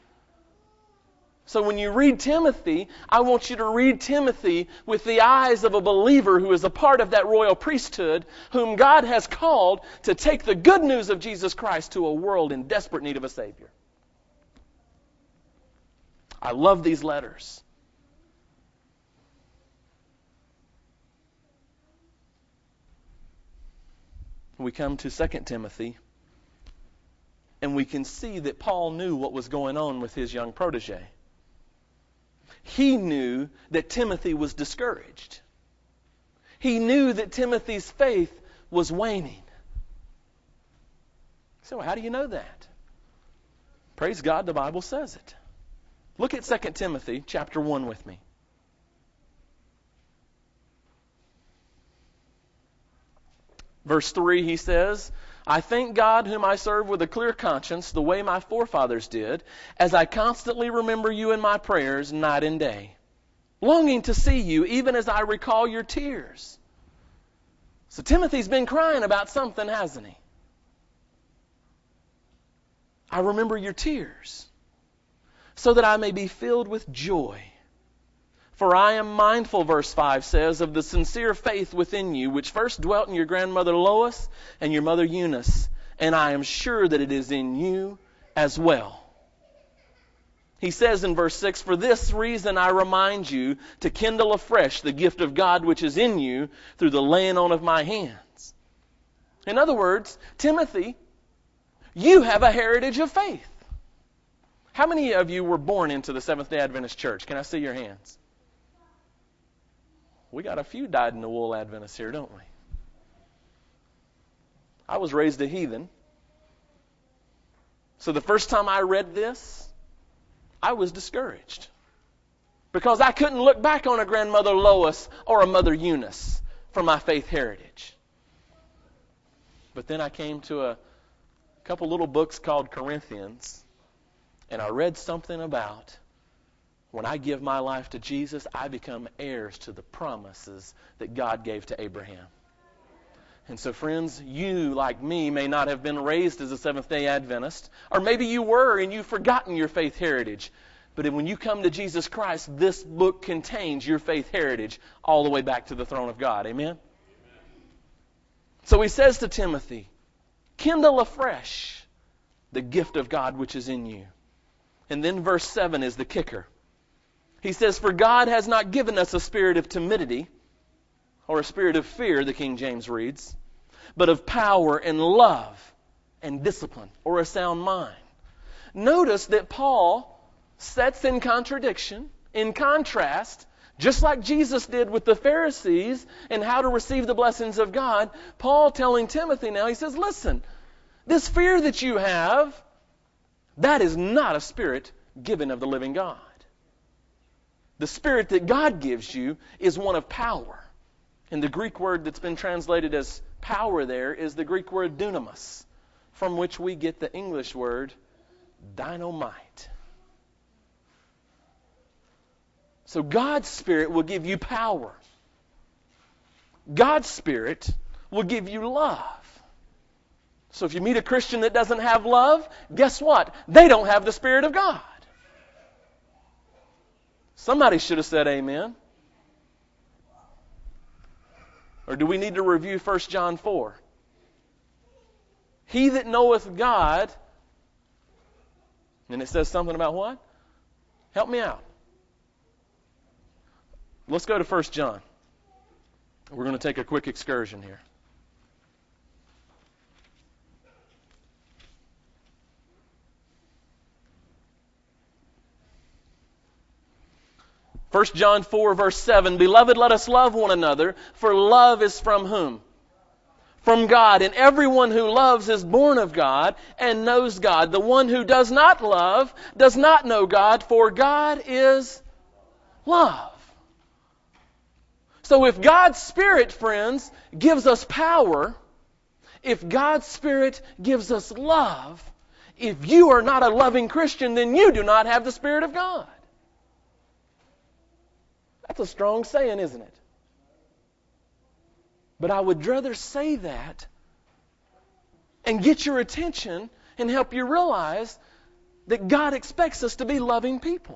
So when you read Timothy, I want you to read Timothy with the eyes of a believer who is a part of that royal priesthood, whom God has called to take the good news of Jesus Christ to a world in desperate need of a Savior. I love these letters. We come to 2 Timothy, and we can see that Paul knew what was going on with his young protege. He knew that Timothy was discouraged. He knew that Timothy's faith was waning. So how do you know that? Praise God, the Bible says it. Look at 2 Timothy chapter 1 with me. Verse 3, he says, I thank God whom I serve with a clear conscience, the way my forefathers did, as I constantly remember you in my prayers night and day, longing to see you, even as I recall your tears. So Timothy's been crying about something, hasn't he? I remember your tears, so that I may be filled with joy. For I am mindful, verse 5 says, of the sincere faith within you, which first dwelt in your grandmother Lois and your mother Eunice, and I am sure that it is in you as well. He says in verse 6, for this reason I remind you to kindle afresh the gift of God which is in you through the laying on of my hands. In other words, Timothy, you have a heritage of faith. How many of you were born into the Seventh-day Adventist Church? Can I see your hands? We got a few dyed-in-the-wool Adventists here, don't we? I was raised a heathen. So the first time I read this, I was discouraged. Because I couldn't look back on a grandmother Lois or a mother Eunice for my faith heritage. But then I came to a couple little books called Corinthians, and I read something about when I give my life to Jesus, I become heirs to the promises that God gave to Abraham. And so, friends, you, like me, may not have been raised as a Seventh-day Adventist, or maybe you were and you've forgotten your faith heritage. But when you come to Jesus Christ, this book contains your faith heritage all the way back to the throne of God. Amen? So he says to Timothy, kindle afresh the gift of God which is in you. And then verse 7 is the kicker. He says, for God has not given us a spirit of timidity, or a spirit of fear, the King James reads, but of power and love and discipline, or a sound mind. Notice that Paul sets in contradiction, in contrast, just like Jesus did with the Pharisees and how to receive the blessings of God. Paul telling Timothy now, he says, listen, this fear that you have, That is not a spirit given of the living God. The spirit that God gives you is one of power. And the Greek word that's been translated as power there is the Greek word dunamis, from which we get the English word dynamite. So God's Spirit will give you power. God's Spirit will give you love. So if you meet a Christian that doesn't have love, guess what? They don't have the Spirit of God. Somebody should have said amen. Or do we need to review 1 John 4? He that knoweth God, and it says something about what? Help me out. Let's go to 1 John. We're going to take a quick excursion here. First John 4, verse 7, Beloved, let us love one another, for love is from whom? From God. And everyone who loves is born of God and knows God. The one who does not love does not know God, for God is love. So if God's Spirit, friends, gives us power, if God's Spirit gives us love, if you are not a loving Christian, then you do not have the Spirit of God. That's a strong saying, isn't it? But I would rather say that and get your attention and help you realize that God expects us to be loving people.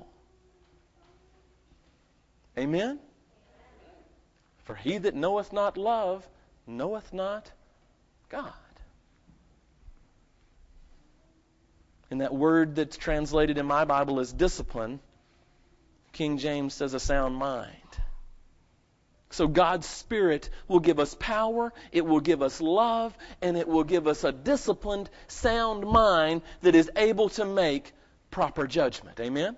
Amen? For he that knoweth not love, knoweth not God. And that word that's translated in my Bible as discipline, King James says a sound mind. So God's Spirit will give us power, it will give us love, and it will give us a disciplined, sound mind that is able to make proper judgment. Amen?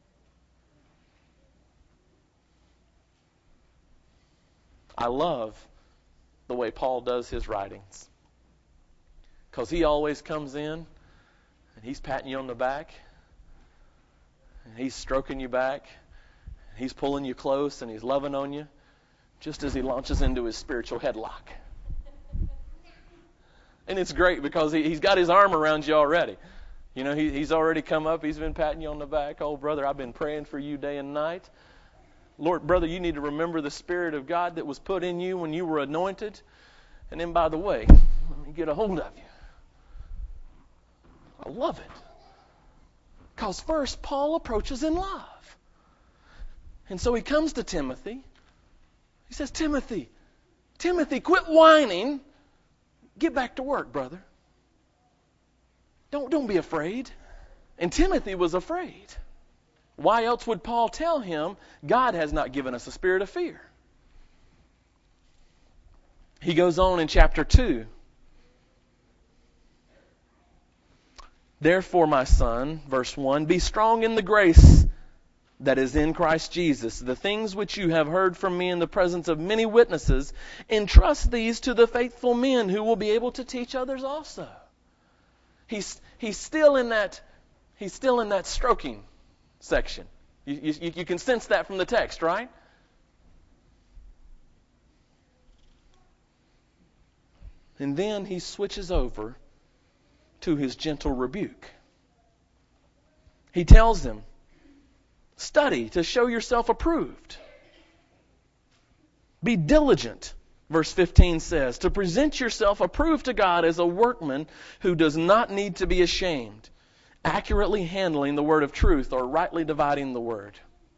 I love the way Paul does his writings. Because he always comes in and he's patting you on the back, and he's stroking you back, and he's pulling you close, and he's loving on you, just as he launches into his spiritual headlock. And it's great because he's got his arm around you already. You know, he's already come up, he's been patting you on the back. Oh, brother, I've been praying for you day and night. Lord, brother, you need to remember the Spirit of God that was put in you when you were anointed. And then, by the way, let me get a hold of you. I love it. Because first, Paul approaches in love. And so he comes to Timothy. He says, Timothy, quit whining. Get back to work, brother. Don't be afraid. And Timothy was afraid. Why else would Paul tell him, God has not given us a spirit of fear? He goes on in chapter 2. Therefore, my son, verse 1, be strong in the grace that is in Christ Jesus. The things which you have heard from me in the presence of many witnesses, entrust these to the faithful men who will be able to teach others also. He's still in that stroking section. You can sense that from the text, right? And then he switches over to his gentle rebuke. He tells them, study to show yourself approved. Be diligent, verse 15 says, to present yourself approved to God as a workman who does not need to be ashamed, accurately handling the word of truth or rightly dividing the word.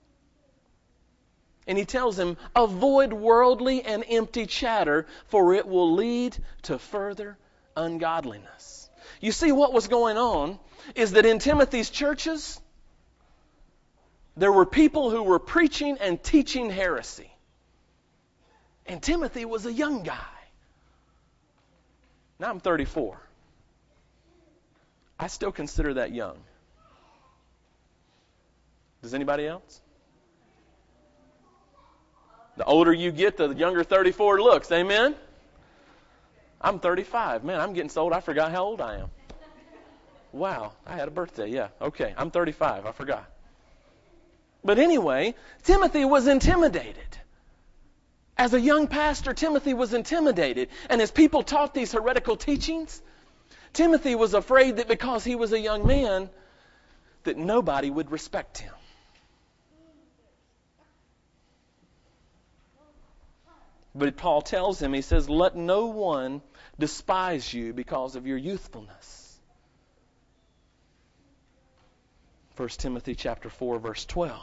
And he tells him, avoid worldly and empty chatter, for it will lead to further ungodliness. You see, what was going on is that in Timothy's churches, there were people who were preaching and teaching heresy. And Timothy was a young guy. Now I'm 34. I still consider that young. Does anybody else? The older you get, the younger 34 looks. Amen? I'm 35. Man, I'm getting so old I forgot how old I am. Wow, I had a birthday, yeah. Okay, I'm 35, I forgot. But anyway, Timothy was intimidated. As a young pastor, Timothy was intimidated. And as people taught these heretical teachings, Timothy was afraid that because he was a young man, that nobody would respect him. But Paul tells him, he says, let no one despise you because of your youthfulness. 1 Timothy chapter 4, verse 12.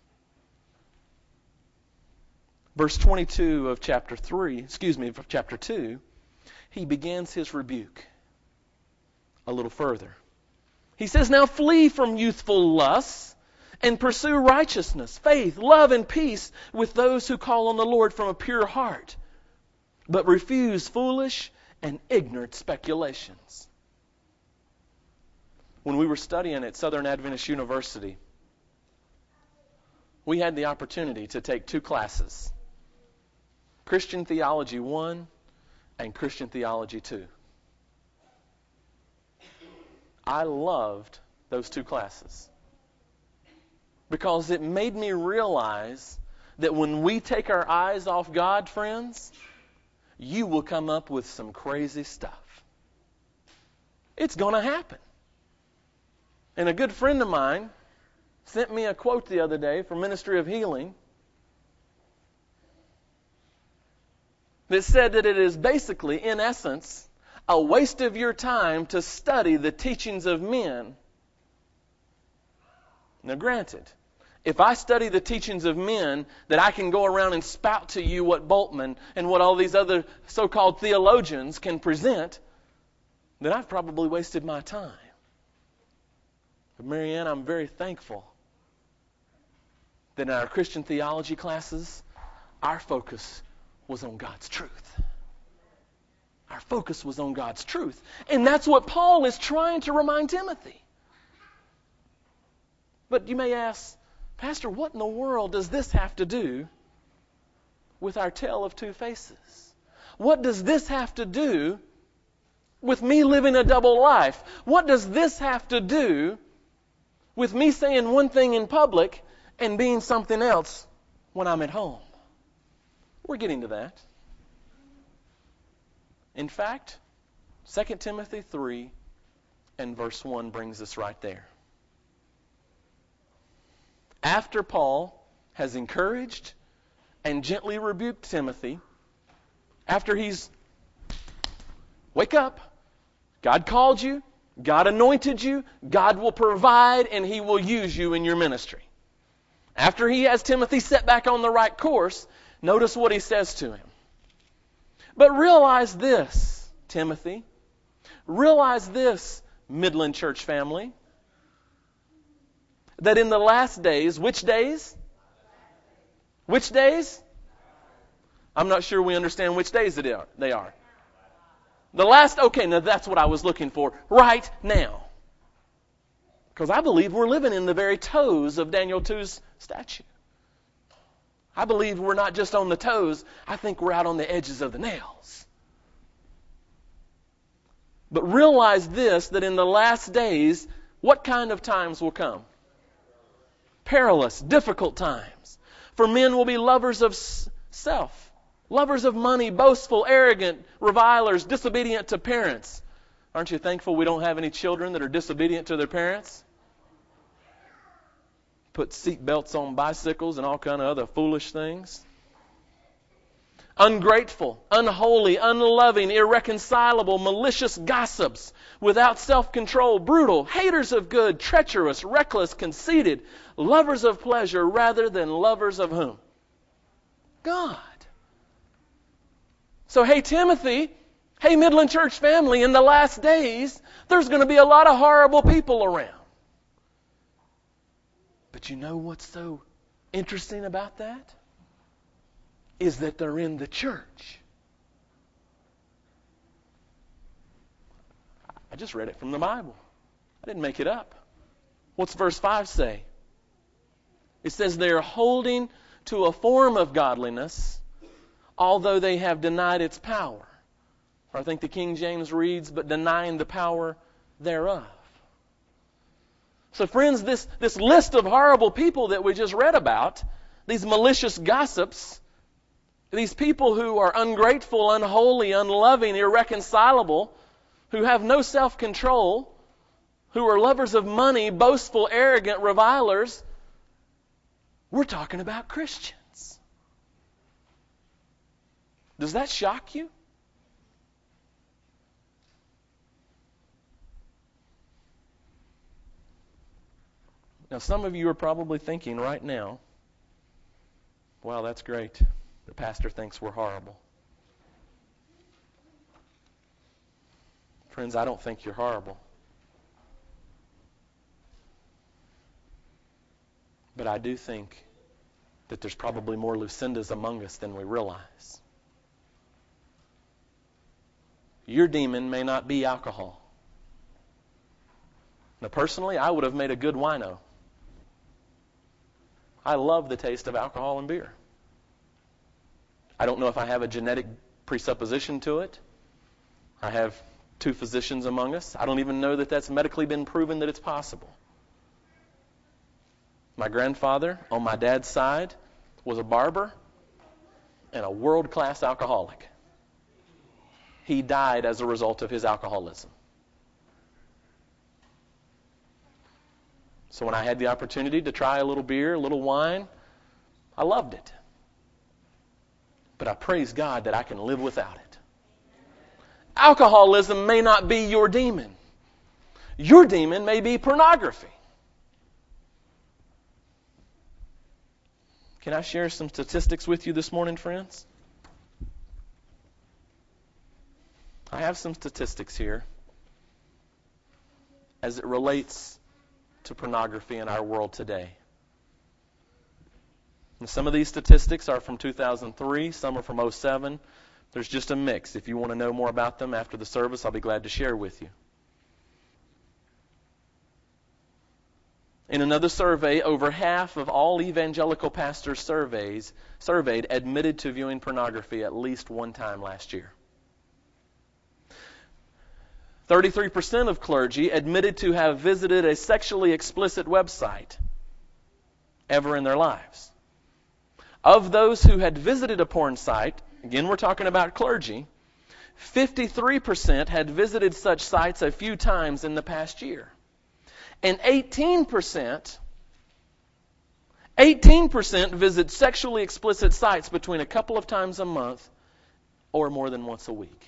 Verse 22 of chapter 2, he begins his rebuke a little further. He says, now flee from youthful lusts and pursue righteousness, faith, love, and peace with those who call on the Lord from a pure heart, but refuse foolish and ignorant speculations. When we were studying at Southern Adventist University, we had the opportunity to take 2 classes, Christian Theology 1 and Christian Theology 2. I loved those 2 classes because it made me realize that when we take our eyes off God, friends, you will come up with some crazy stuff. It's going to happen. And a good friend of mine sent me a quote the other day from Ministry of Healing that said that it is basically, in essence, a waste of your time to study the teachings of men. Now granted, if I study the teachings of men, that I can go around and spout to you what Bultmann and what all these other so-called theologians can present, then I've probably wasted my time. But Marianne, I'm very thankful that in our Christian theology classes, our focus was on God's truth. Our focus was on God's truth. And that's what Paul is trying to remind Timothy. But you may ask, Pastor, what in the world does this have to do with our tale of 2 faces? What does this have to do with me living a double life? What does this have to do with me saying one thing in public and being something else when I'm at home? We're getting to that. In fact, 2 Timothy 3 and verse 1 brings us right there. After Paul has encouraged and gently rebuked Timothy, after he's, wake up, God called you, God anointed you, God will provide, and He will use you in your ministry. After he has Timothy set back on the right course, notice what he says to him. But realize this, Timothy. Realize this, Midland Church family. That in the last days, which days? Which days? I'm not sure we understand which days they are. The last, okay, now that's what I was looking for. Right now. Because I believe we're living in the very toes of Daniel 2's statue. I believe we're not just on the toes, I think we're out on the edges of the nails. But realize this, that in the last days, what kind of times will come? Perilous, difficult times. For men will be lovers of self, lovers of money, boastful, arrogant, revilers, disobedient to parents. Aren't you thankful we don't have any children that are disobedient to their parents? Put seat belts on bicycles and all kind of other foolish things. Ungrateful, unholy, unloving, irreconcilable, malicious gossips, without self-control, brutal, haters of good, treacherous, reckless, conceited, lovers of pleasure rather than lovers of whom? God. So, hey, Timothy, hey, Midland Church family, in the last days, there's going to be a lot of horrible people around. But you know what's so interesting about that? Is that they're in the church. I just read it from the Bible. I didn't make it up. What's verse 5 say? It says they're holding to a form of godliness, although they have denied its power. Or I think the King James reads, but denying the power thereof. So friends, this list of horrible people that we just read about, these malicious gossips, these people who are ungrateful, unholy, unloving, irreconcilable, who have no self-control, who are lovers of money, boastful, arrogant, revilers, we're talking about Christians. Does that shock you? Now, some of you are probably thinking right now, wow, that's great. The pastor thinks we're horrible. Friends, I don't think you're horrible. But I do think that there's probably more Lucindas among us than we realize. Your demon may not be alcohol. Now, personally, I would have made a good wino. I love the taste of alcohol and beer. I don't know if I have a genetic presupposition to it. I have 2 physicians among us. I don't even know that that's medically been proven that it's possible. My grandfather, on my dad's side, was a barber and a world-class alcoholic. He died as a result of his alcoholism. So when I had the opportunity to try a little beer, a little wine, I loved it. But I praise God that I can live without it. Alcoholism may not be your demon. Your demon may be pornography. Can I share some statistics with you this morning, friends? I have some statistics here as it relates to pornography in our world today. And some of these statistics are from 2003, some are from 2007. There's just a mix. If you want to know more about them after the service, I'll be glad to share with you. In another survey, over half of all evangelical pastors surveyed admitted to viewing pornography at least one time last year. 33% of clergy admitted to have visited a sexually explicit website ever in their lives. Of those who had visited a porn site, again we're talking about clergy, 53% had visited such sites a few times in the past year. And 18% visit sexually explicit sites between a couple of times a month or more than once a week.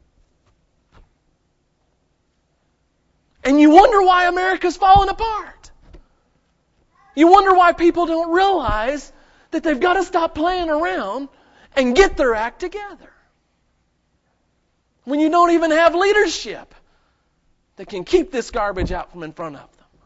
And you wonder why America's falling apart. You wonder why people don't realize that they've got to stop playing around and get their act together. When you don't even have leadership that can keep this garbage out from in front of them.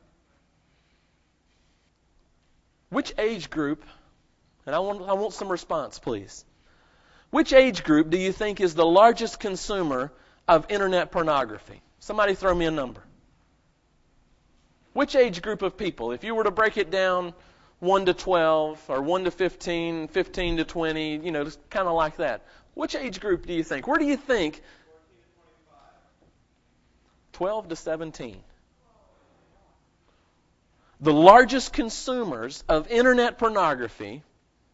Which age group, and I want some response, please. Which age group do you think is the largest consumer of internet pornography? Somebody throw me a number. Which age group of people? If you were to break it down 1 to 12 or 1 to 15, 15 to 20, just kind of like that. Which age group do you think? Where do you think? 12 to 17. The largest consumers of internet pornography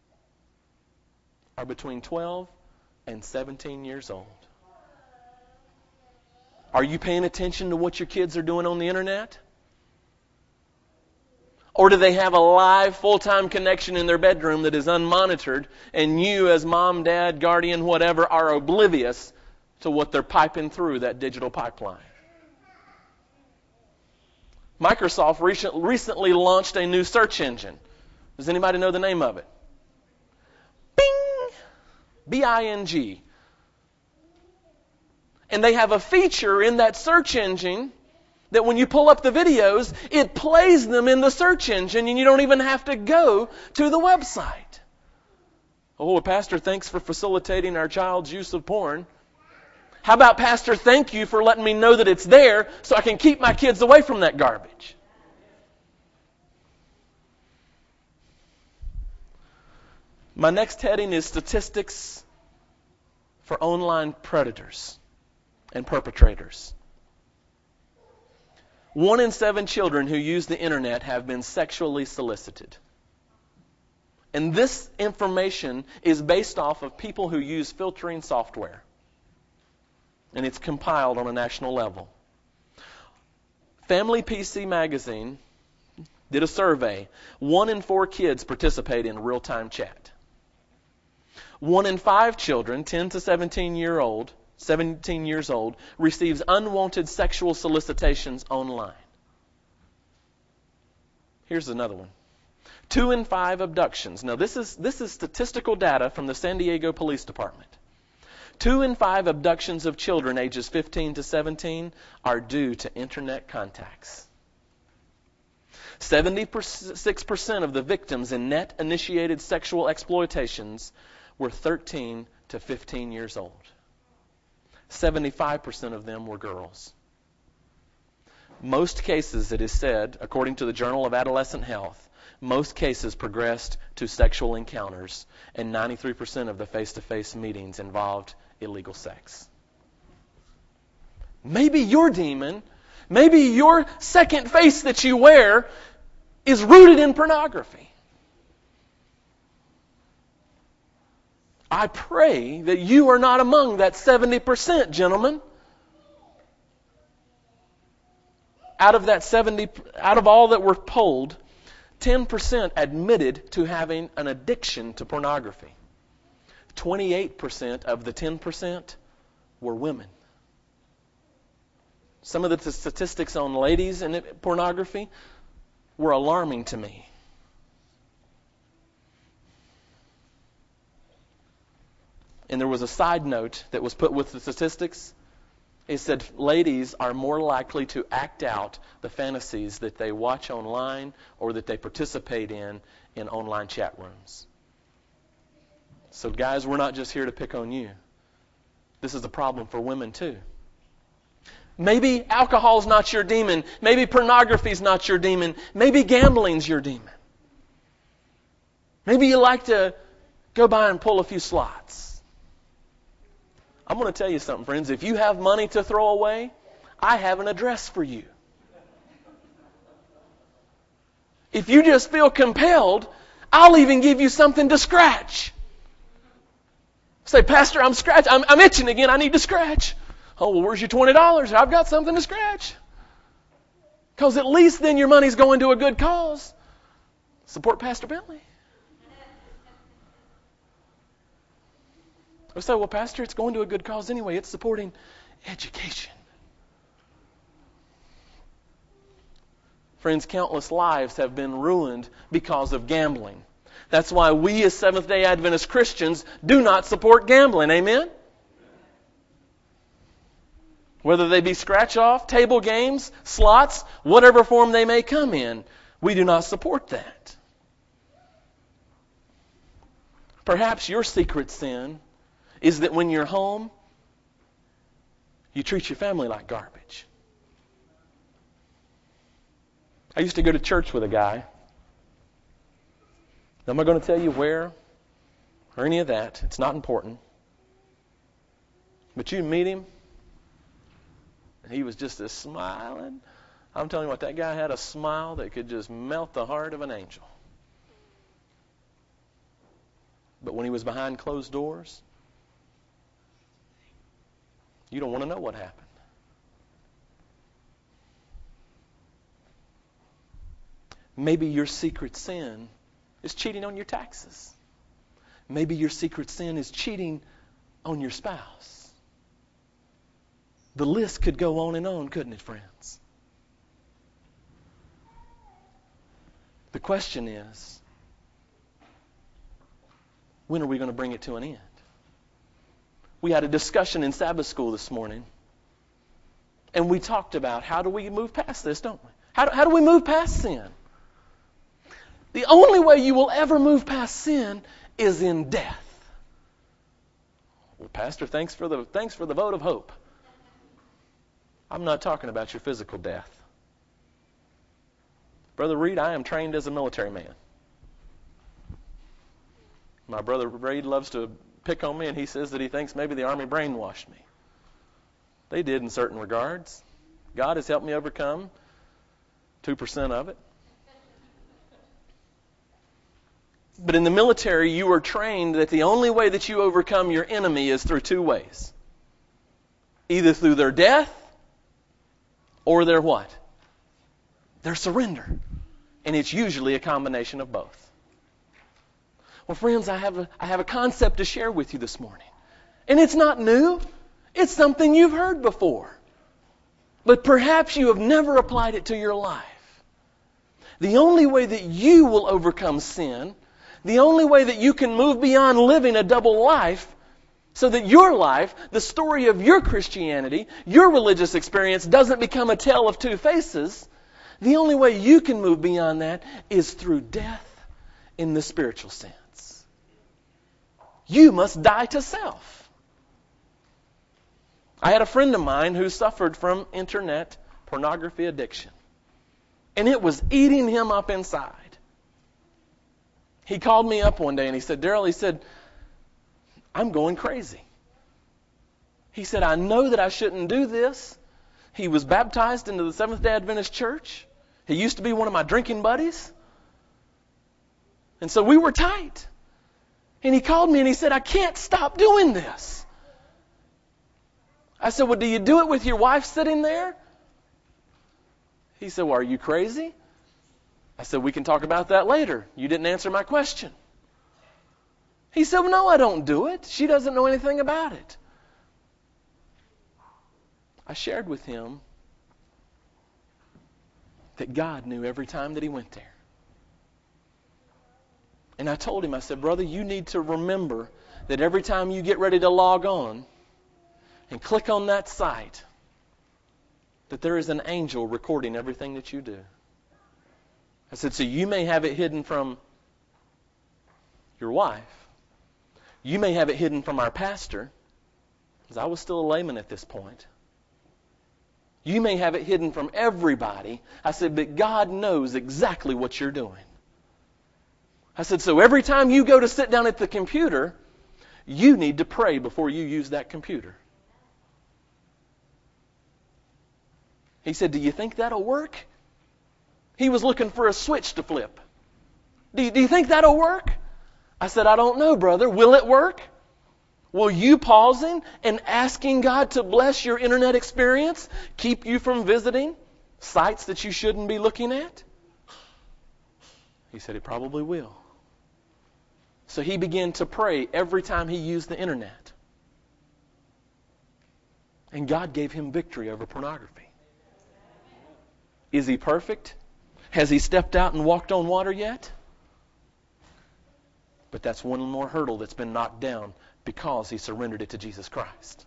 are between 12 and 17 years old. Are you paying attention to what your kids are doing on the internet? Or do they have a live, full-time connection in their bedroom that is unmonitored, and you as mom, dad, guardian, whatever, are oblivious to what they're piping through that digital pipeline? Microsoft recently launched a new search engine. Does anybody know the name of it? Bing! B-I-N-G. And they have a feature in that search engine that when you pull up the videos, it plays them in the search engine and you don't even have to go to the website. Oh, Pastor, thanks for facilitating our child's use of porn. How about, Pastor, thank you for letting me know that it's there so I can keep my kids away from that garbage. My next heading is statistics for online predators and perpetrators. 1 in 7 children who use the internet have been sexually solicited. And this information is based off of people who use filtering software. And it's compiled on a national level. Family PC Magazine did a survey. 1 in 4 kids participate in real-time chat. 1 in 5 children, 10 to 17 years old, receives unwanted sexual solicitations online. Here's another one. 2 in 5 abductions. Now this is statistical data from the San Diego Police Department. 2 in 5 abductions of children ages 15 to 17 are due to internet contacts. 76% of the victims in net-initiated sexual exploitations were 13 to 15 years old. 75% of them were girls. Most cases, it is said, according to the Journal of Adolescent Health, most cases progressed to sexual encounters, and 93% of the face-to-face meetings involved illegal sex. Maybe your demon, maybe your second face that you wear is rooted in pornography. I pray that you are not among that 70%, gentlemen. Out of all that were polled, 10% admitted to having an addiction to pornography. 28% of the 10% were women. Some of the statistics on ladies and pornography were alarming to me. And there was a side note that was put with the statistics. It said ladies are more likely to act out the fantasies that they watch online or that they participate in online chat rooms. So guys, we're not just here to pick on you. This is a problem for women too. Maybe alcohol's not your demon. Maybe pornography's not your demon. Maybe gambling's your demon. Maybe you like to go by and pull a few slots. I'm going to tell you something, friends. If you have money to throw away, I have an address for you. If you just feel compelled, I'll even give you something to scratch. Say, Pastor, I'm itching again. I need to scratch. Oh, well, where's your $20? I've got something to scratch. Because at least then your money's going to a good cause. Support Pastor Bentley. I say, well, Pastor, it's going to a good cause anyway. It's supporting education. Friends, countless lives have been ruined because of gambling. That's why we as Seventh-day Adventist Christians do not support gambling. Amen? Whether they be scratch-off, table games, slots, whatever form they may come in, we do not support that. Perhaps your secret sin is that when you're home, you treat your family like garbage. I used to go to church with a guy. I'm not going to tell you where or any of that. It's not important. But you meet him, and he was just a smiling. I'm telling you what, that guy had a smile that could just melt the heart of an angel. But when he was behind closed doors, you don't want to know what happened. Maybe your secret sin is cheating on your taxes. Maybe your secret sin is cheating on your spouse. The list could go on, couldn't it, friends? The question is, when are we going to bring it to an end? We had a discussion in Sabbath school this morning, and we talked about how do we move past this, don't we? How do we move past sin? The only way you will ever move past sin is in death. Well, Pastor, thanks for the vote of hope. I'm not talking about your physical death. Brother Reed, I am trained as a military man. My brother Reed loves to pick on me, and he says that he thinks maybe the Army brainwashed me. They did in certain regards. God has helped me overcome 2% of it. But in the military, you are trained that the only way that you overcome your enemy is through two ways. Either through their death or their what? Their surrender. And it's usually a combination of both. Well, friends, I have a concept to share with you this morning. And it's not new. It's something you've heard before. But perhaps you have never applied it to your life. The only way that you will overcome sin, the only way that you can move beyond living a double life, so that your life, the story of your Christianity, your religious experience doesn't become a tale of two faces, the only way you can move beyond that is through death in the spiritual sense. You must die to self. I had a friend of mine who suffered from internet pornography addiction. And it was eating him up inside. He called me up one day and he said, Daryl, he said, I'm going crazy. He said, I know that I shouldn't do this. He was baptized into the Seventh-day Adventist Church. He used to be one of my drinking buddies. And so we were tight. And he called me and he said, I can't stop doing this. I said, well, do you do it with your wife sitting there? He said, well, are you crazy? I said, we can talk about that later. You didn't answer my question. He said, well, no, I don't do it. She doesn't know anything about it. I shared with him that God knew every time that he went there. And I told him, I said, brother, you need to remember that every time you get ready to log on and click on that site, that there is an angel recording everything that you do. I said, so you may have it hidden from your wife. You may have it hidden from our pastor, because I was still a layman at this point. You may have it hidden from everybody. I said, but God knows exactly what you're doing. I said, so every time you go to sit down at the computer, you need to pray before you use that computer. He said, do you think that'll work? He was looking for a switch to flip. Do you think that'll work? I said, I don't know, brother. Will it work? Will you pausing and asking God to bless your internet experience keep you from visiting sites that you shouldn't be looking at? He said, it probably will. So he began to pray every time he used the internet. And God gave him victory over pornography. Is he perfect? Has he stepped out and walked on water yet? But that's one more hurdle that's been knocked down because he surrendered it to Jesus Christ.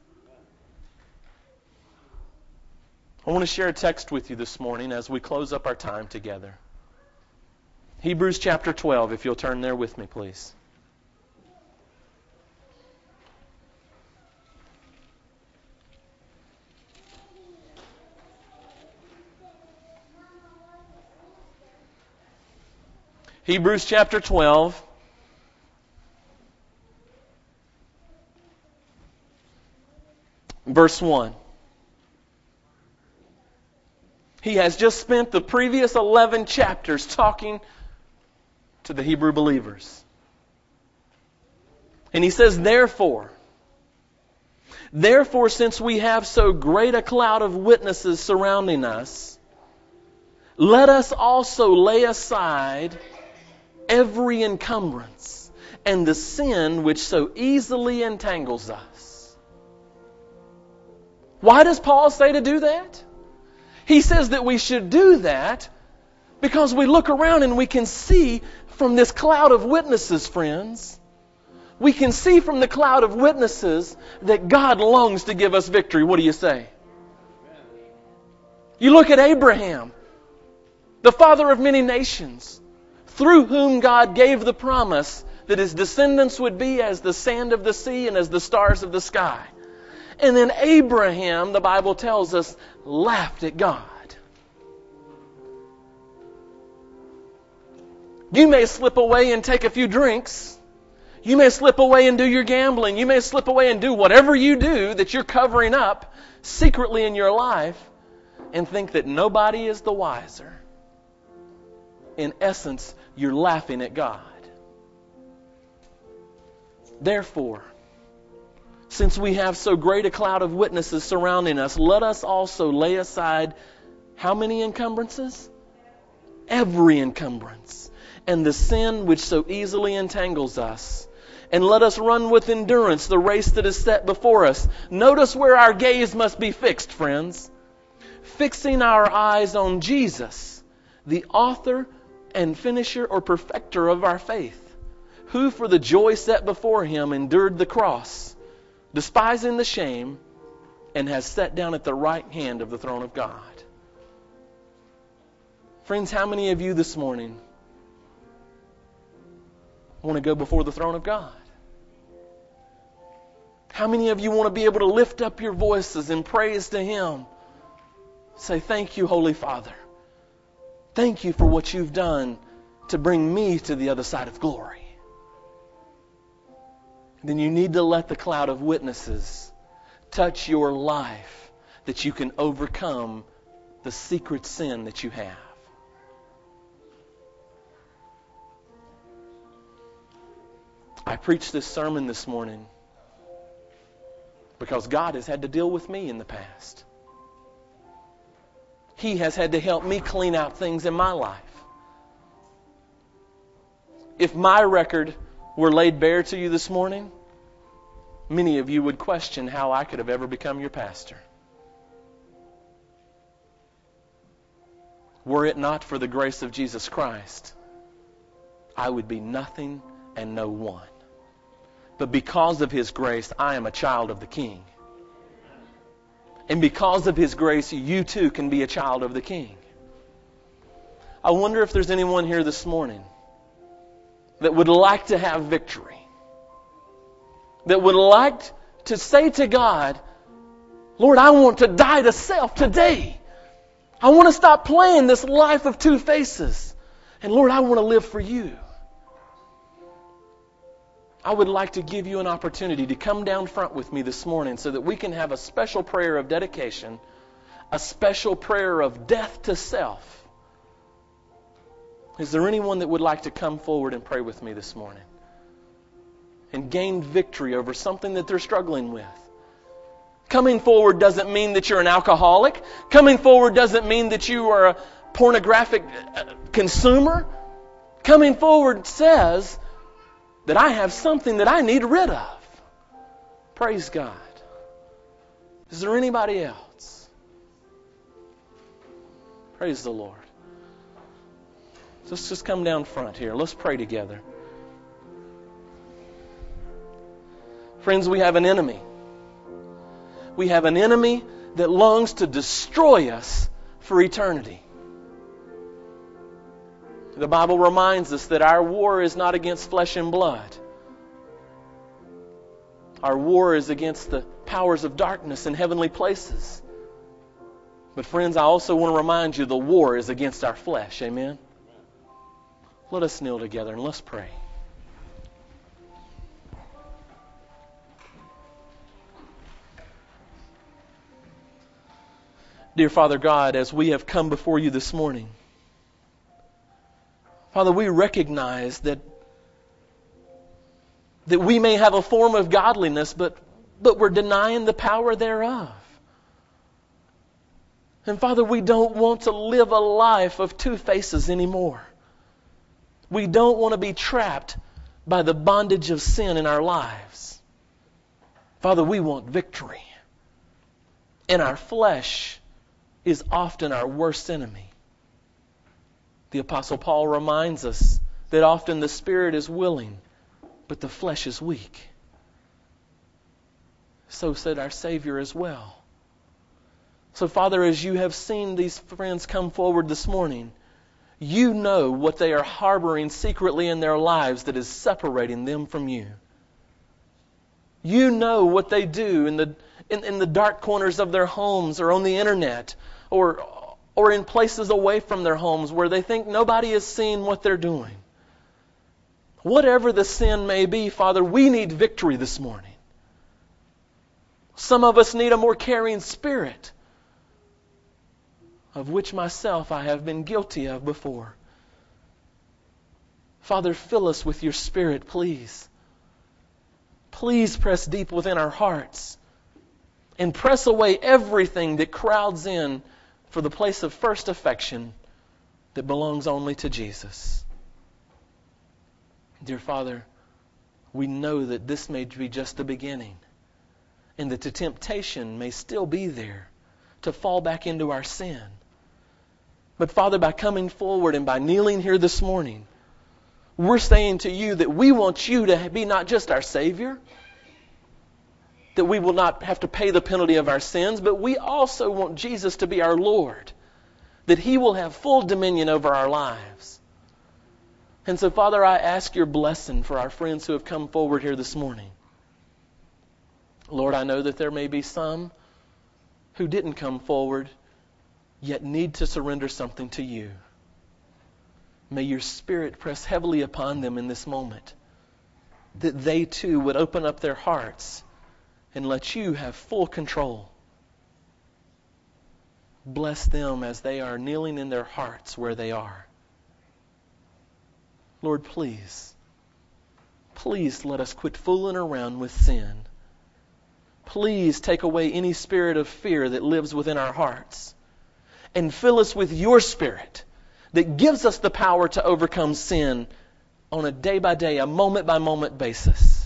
I want to share a text with you this morning as we close up our time together. Hebrews chapter 12, if you'll turn there with me, please. Hebrews chapter 12. Verse 1. He has just spent the previous 11 chapters talking to the Hebrew believers. And he says, Therefore, since we have so great a cloud of witnesses surrounding us, let us also lay aside every encumbrance and the sin which so easily entangles us. Why does Paul say to do that? He says that we should do that because we look around and we can see from this cloud of witnesses, friends, we can see from the cloud of witnesses that God longs to give us victory. What do you say? You look at Abraham, the father of many nations, through whom God gave the promise that his descendants would be as the sand of the sea and as the stars of the sky. And then Abraham, the Bible tells us, laughed at God. You may slip away and take a few drinks. You may slip away and do your gambling. You may slip away and do whatever you do that you're covering up secretly in your life and think that nobody is the wiser. in essence, you're laughing at God. Therefore, since we have so great a cloud of witnesses surrounding us, let us also lay aside how many encumbrances? Every encumbrance, and the sin which so easily entangles us. And let us run with endurance the race that is set before us. Notice where our gaze must be fixed, friends. Fixing our eyes on Jesus, the author and finisher or perfecter of our faith, who for the joy set before him endured the cross, despising the shame, and has sat down at the right hand of the throne of God. Friends, how many of you this morning want to go before the throne of God? How many of you want to be able to lift up your voices in praise to Him? Say, thank you, Holy Father. Thank you for what you've done to bring me to the other side of glory. Then you need to let the cloud of witnesses touch your life that you can overcome the secret sin that you have. I preached this sermon this morning because God has had to deal with me in the past. He has had to help me clean out things in my life. If my record were laid bare to you this morning, many of you would question how I could have ever become your pastor. Were it not for the grace of Jesus Christ, I would be nothing and no one. But because of His grace, I am a child of the King. And because of His grace, you too can be a child of the King. I wonder if there's anyone here this morning that would like to have victory. That would like to say to God, Lord, I want to die to self today. I want to stop playing this life of two faces. And Lord, I want to live for you. I would like to give you an opportunity to come down front with me this morning so that we can have a special prayer of dedication, a special prayer of death to self. Is there anyone that would like to come forward and pray with me this morning and gain victory over something that they're struggling with? Coming forward doesn't mean that you're an alcoholic. Coming forward doesn't mean that you are a pornographic consumer. Coming forward says that I have something that I need rid of. Praise God. Is there anybody else? Praise the Lord. Let's just come down front here. Let's pray together. Friends, we have an enemy. We have an enemy that longs to destroy us for eternity. The Bible reminds us that our war is not against flesh and blood. Our war is against the powers of darkness in heavenly places. But friends, I also want to remind you the war is against our flesh. Amen? Let us kneel together and let's pray. Dear Father God, as we have come before you this morning, Father, we recognize that we may have a form of godliness, but we're denying the power thereof. And Father, we don't want to live a life of two faces anymore. We don't want to be trapped by the bondage of sin in our lives. Father, we want victory. And our flesh is often our worst enemy. The Apostle Paul reminds us that often the spirit is willing, but the flesh is weak. So said our Savior as well. So, Father, as you have seen these friends come forward this morning, you know what they are harboring secretly in their lives that is separating them from you. You know what they do in the dark corners of their homes or on the internet or in places away from their homes where they think nobody is seeing what they're doing. Whatever the sin may be, Father, we need victory this morning. Some of us need a more caring spirit, of which myself I have been guilty of before. Father, fill us with your Spirit, please. Please press deep within our hearts and press away everything that crowds in for the place of first affection that belongs only to Jesus. Dear Father, we know that this may be just the beginning, and that the temptation may still be there to fall back into our sin. But Father, by coming forward and by kneeling here this morning, we're saying to you that we want you to be not just our Savior, that we will not have to pay the penalty of our sins, but we also want Jesus to be our Lord, that He will have full dominion over our lives. And so, Father, I ask your blessing for our friends who have come forward here this morning. Lord, I know that there may be some who didn't come forward, yet need to surrender something to you. May your Spirit press heavily upon them in this moment, that they too would open up their hearts and let you have full control. Bless them as they are kneeling in their hearts where they are. Lord, please let us quit fooling around with sin. Please take away any spirit of fear that lives within our hearts and fill us with your Spirit that gives us the power to overcome sin on a day-by-day, a moment-by-moment basis.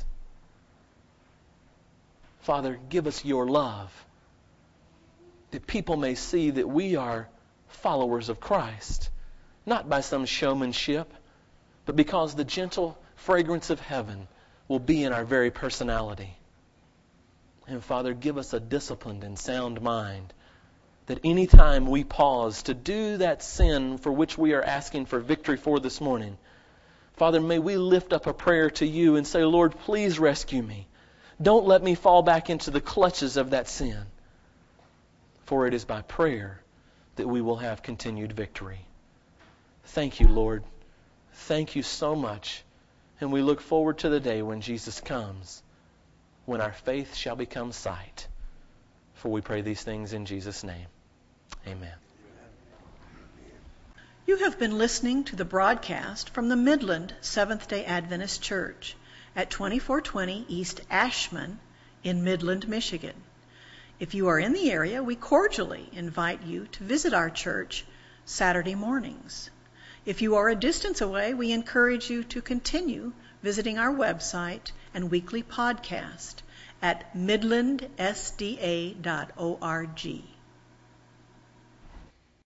Father, give us your love, that people may see that we are followers of Christ, not by some showmanship, but because the gentle fragrance of heaven will be in our very personality. And Father, give us a disciplined and sound mind, that any time we pause to do that sin for which we are asking for victory for this morning, Father, may we lift up a prayer to you and say, Lord, please rescue me. Don't let me fall back into the clutches of that sin. For it is by prayer that we will have continued victory. Thank you, Lord. Thank you so much. And we look forward to the day when Jesus comes, when our faith shall become sight. For we pray these things in Jesus' name. Amen. You have been listening to the broadcast from the Midland Seventh-day Adventist Church at 2420 East Ashman in Midland, Michigan. If you are in the area, we cordially invite you to visit our church Saturday mornings. If you are a distance away, we encourage you to continue visiting our website and weekly podcast at midlandsda.org.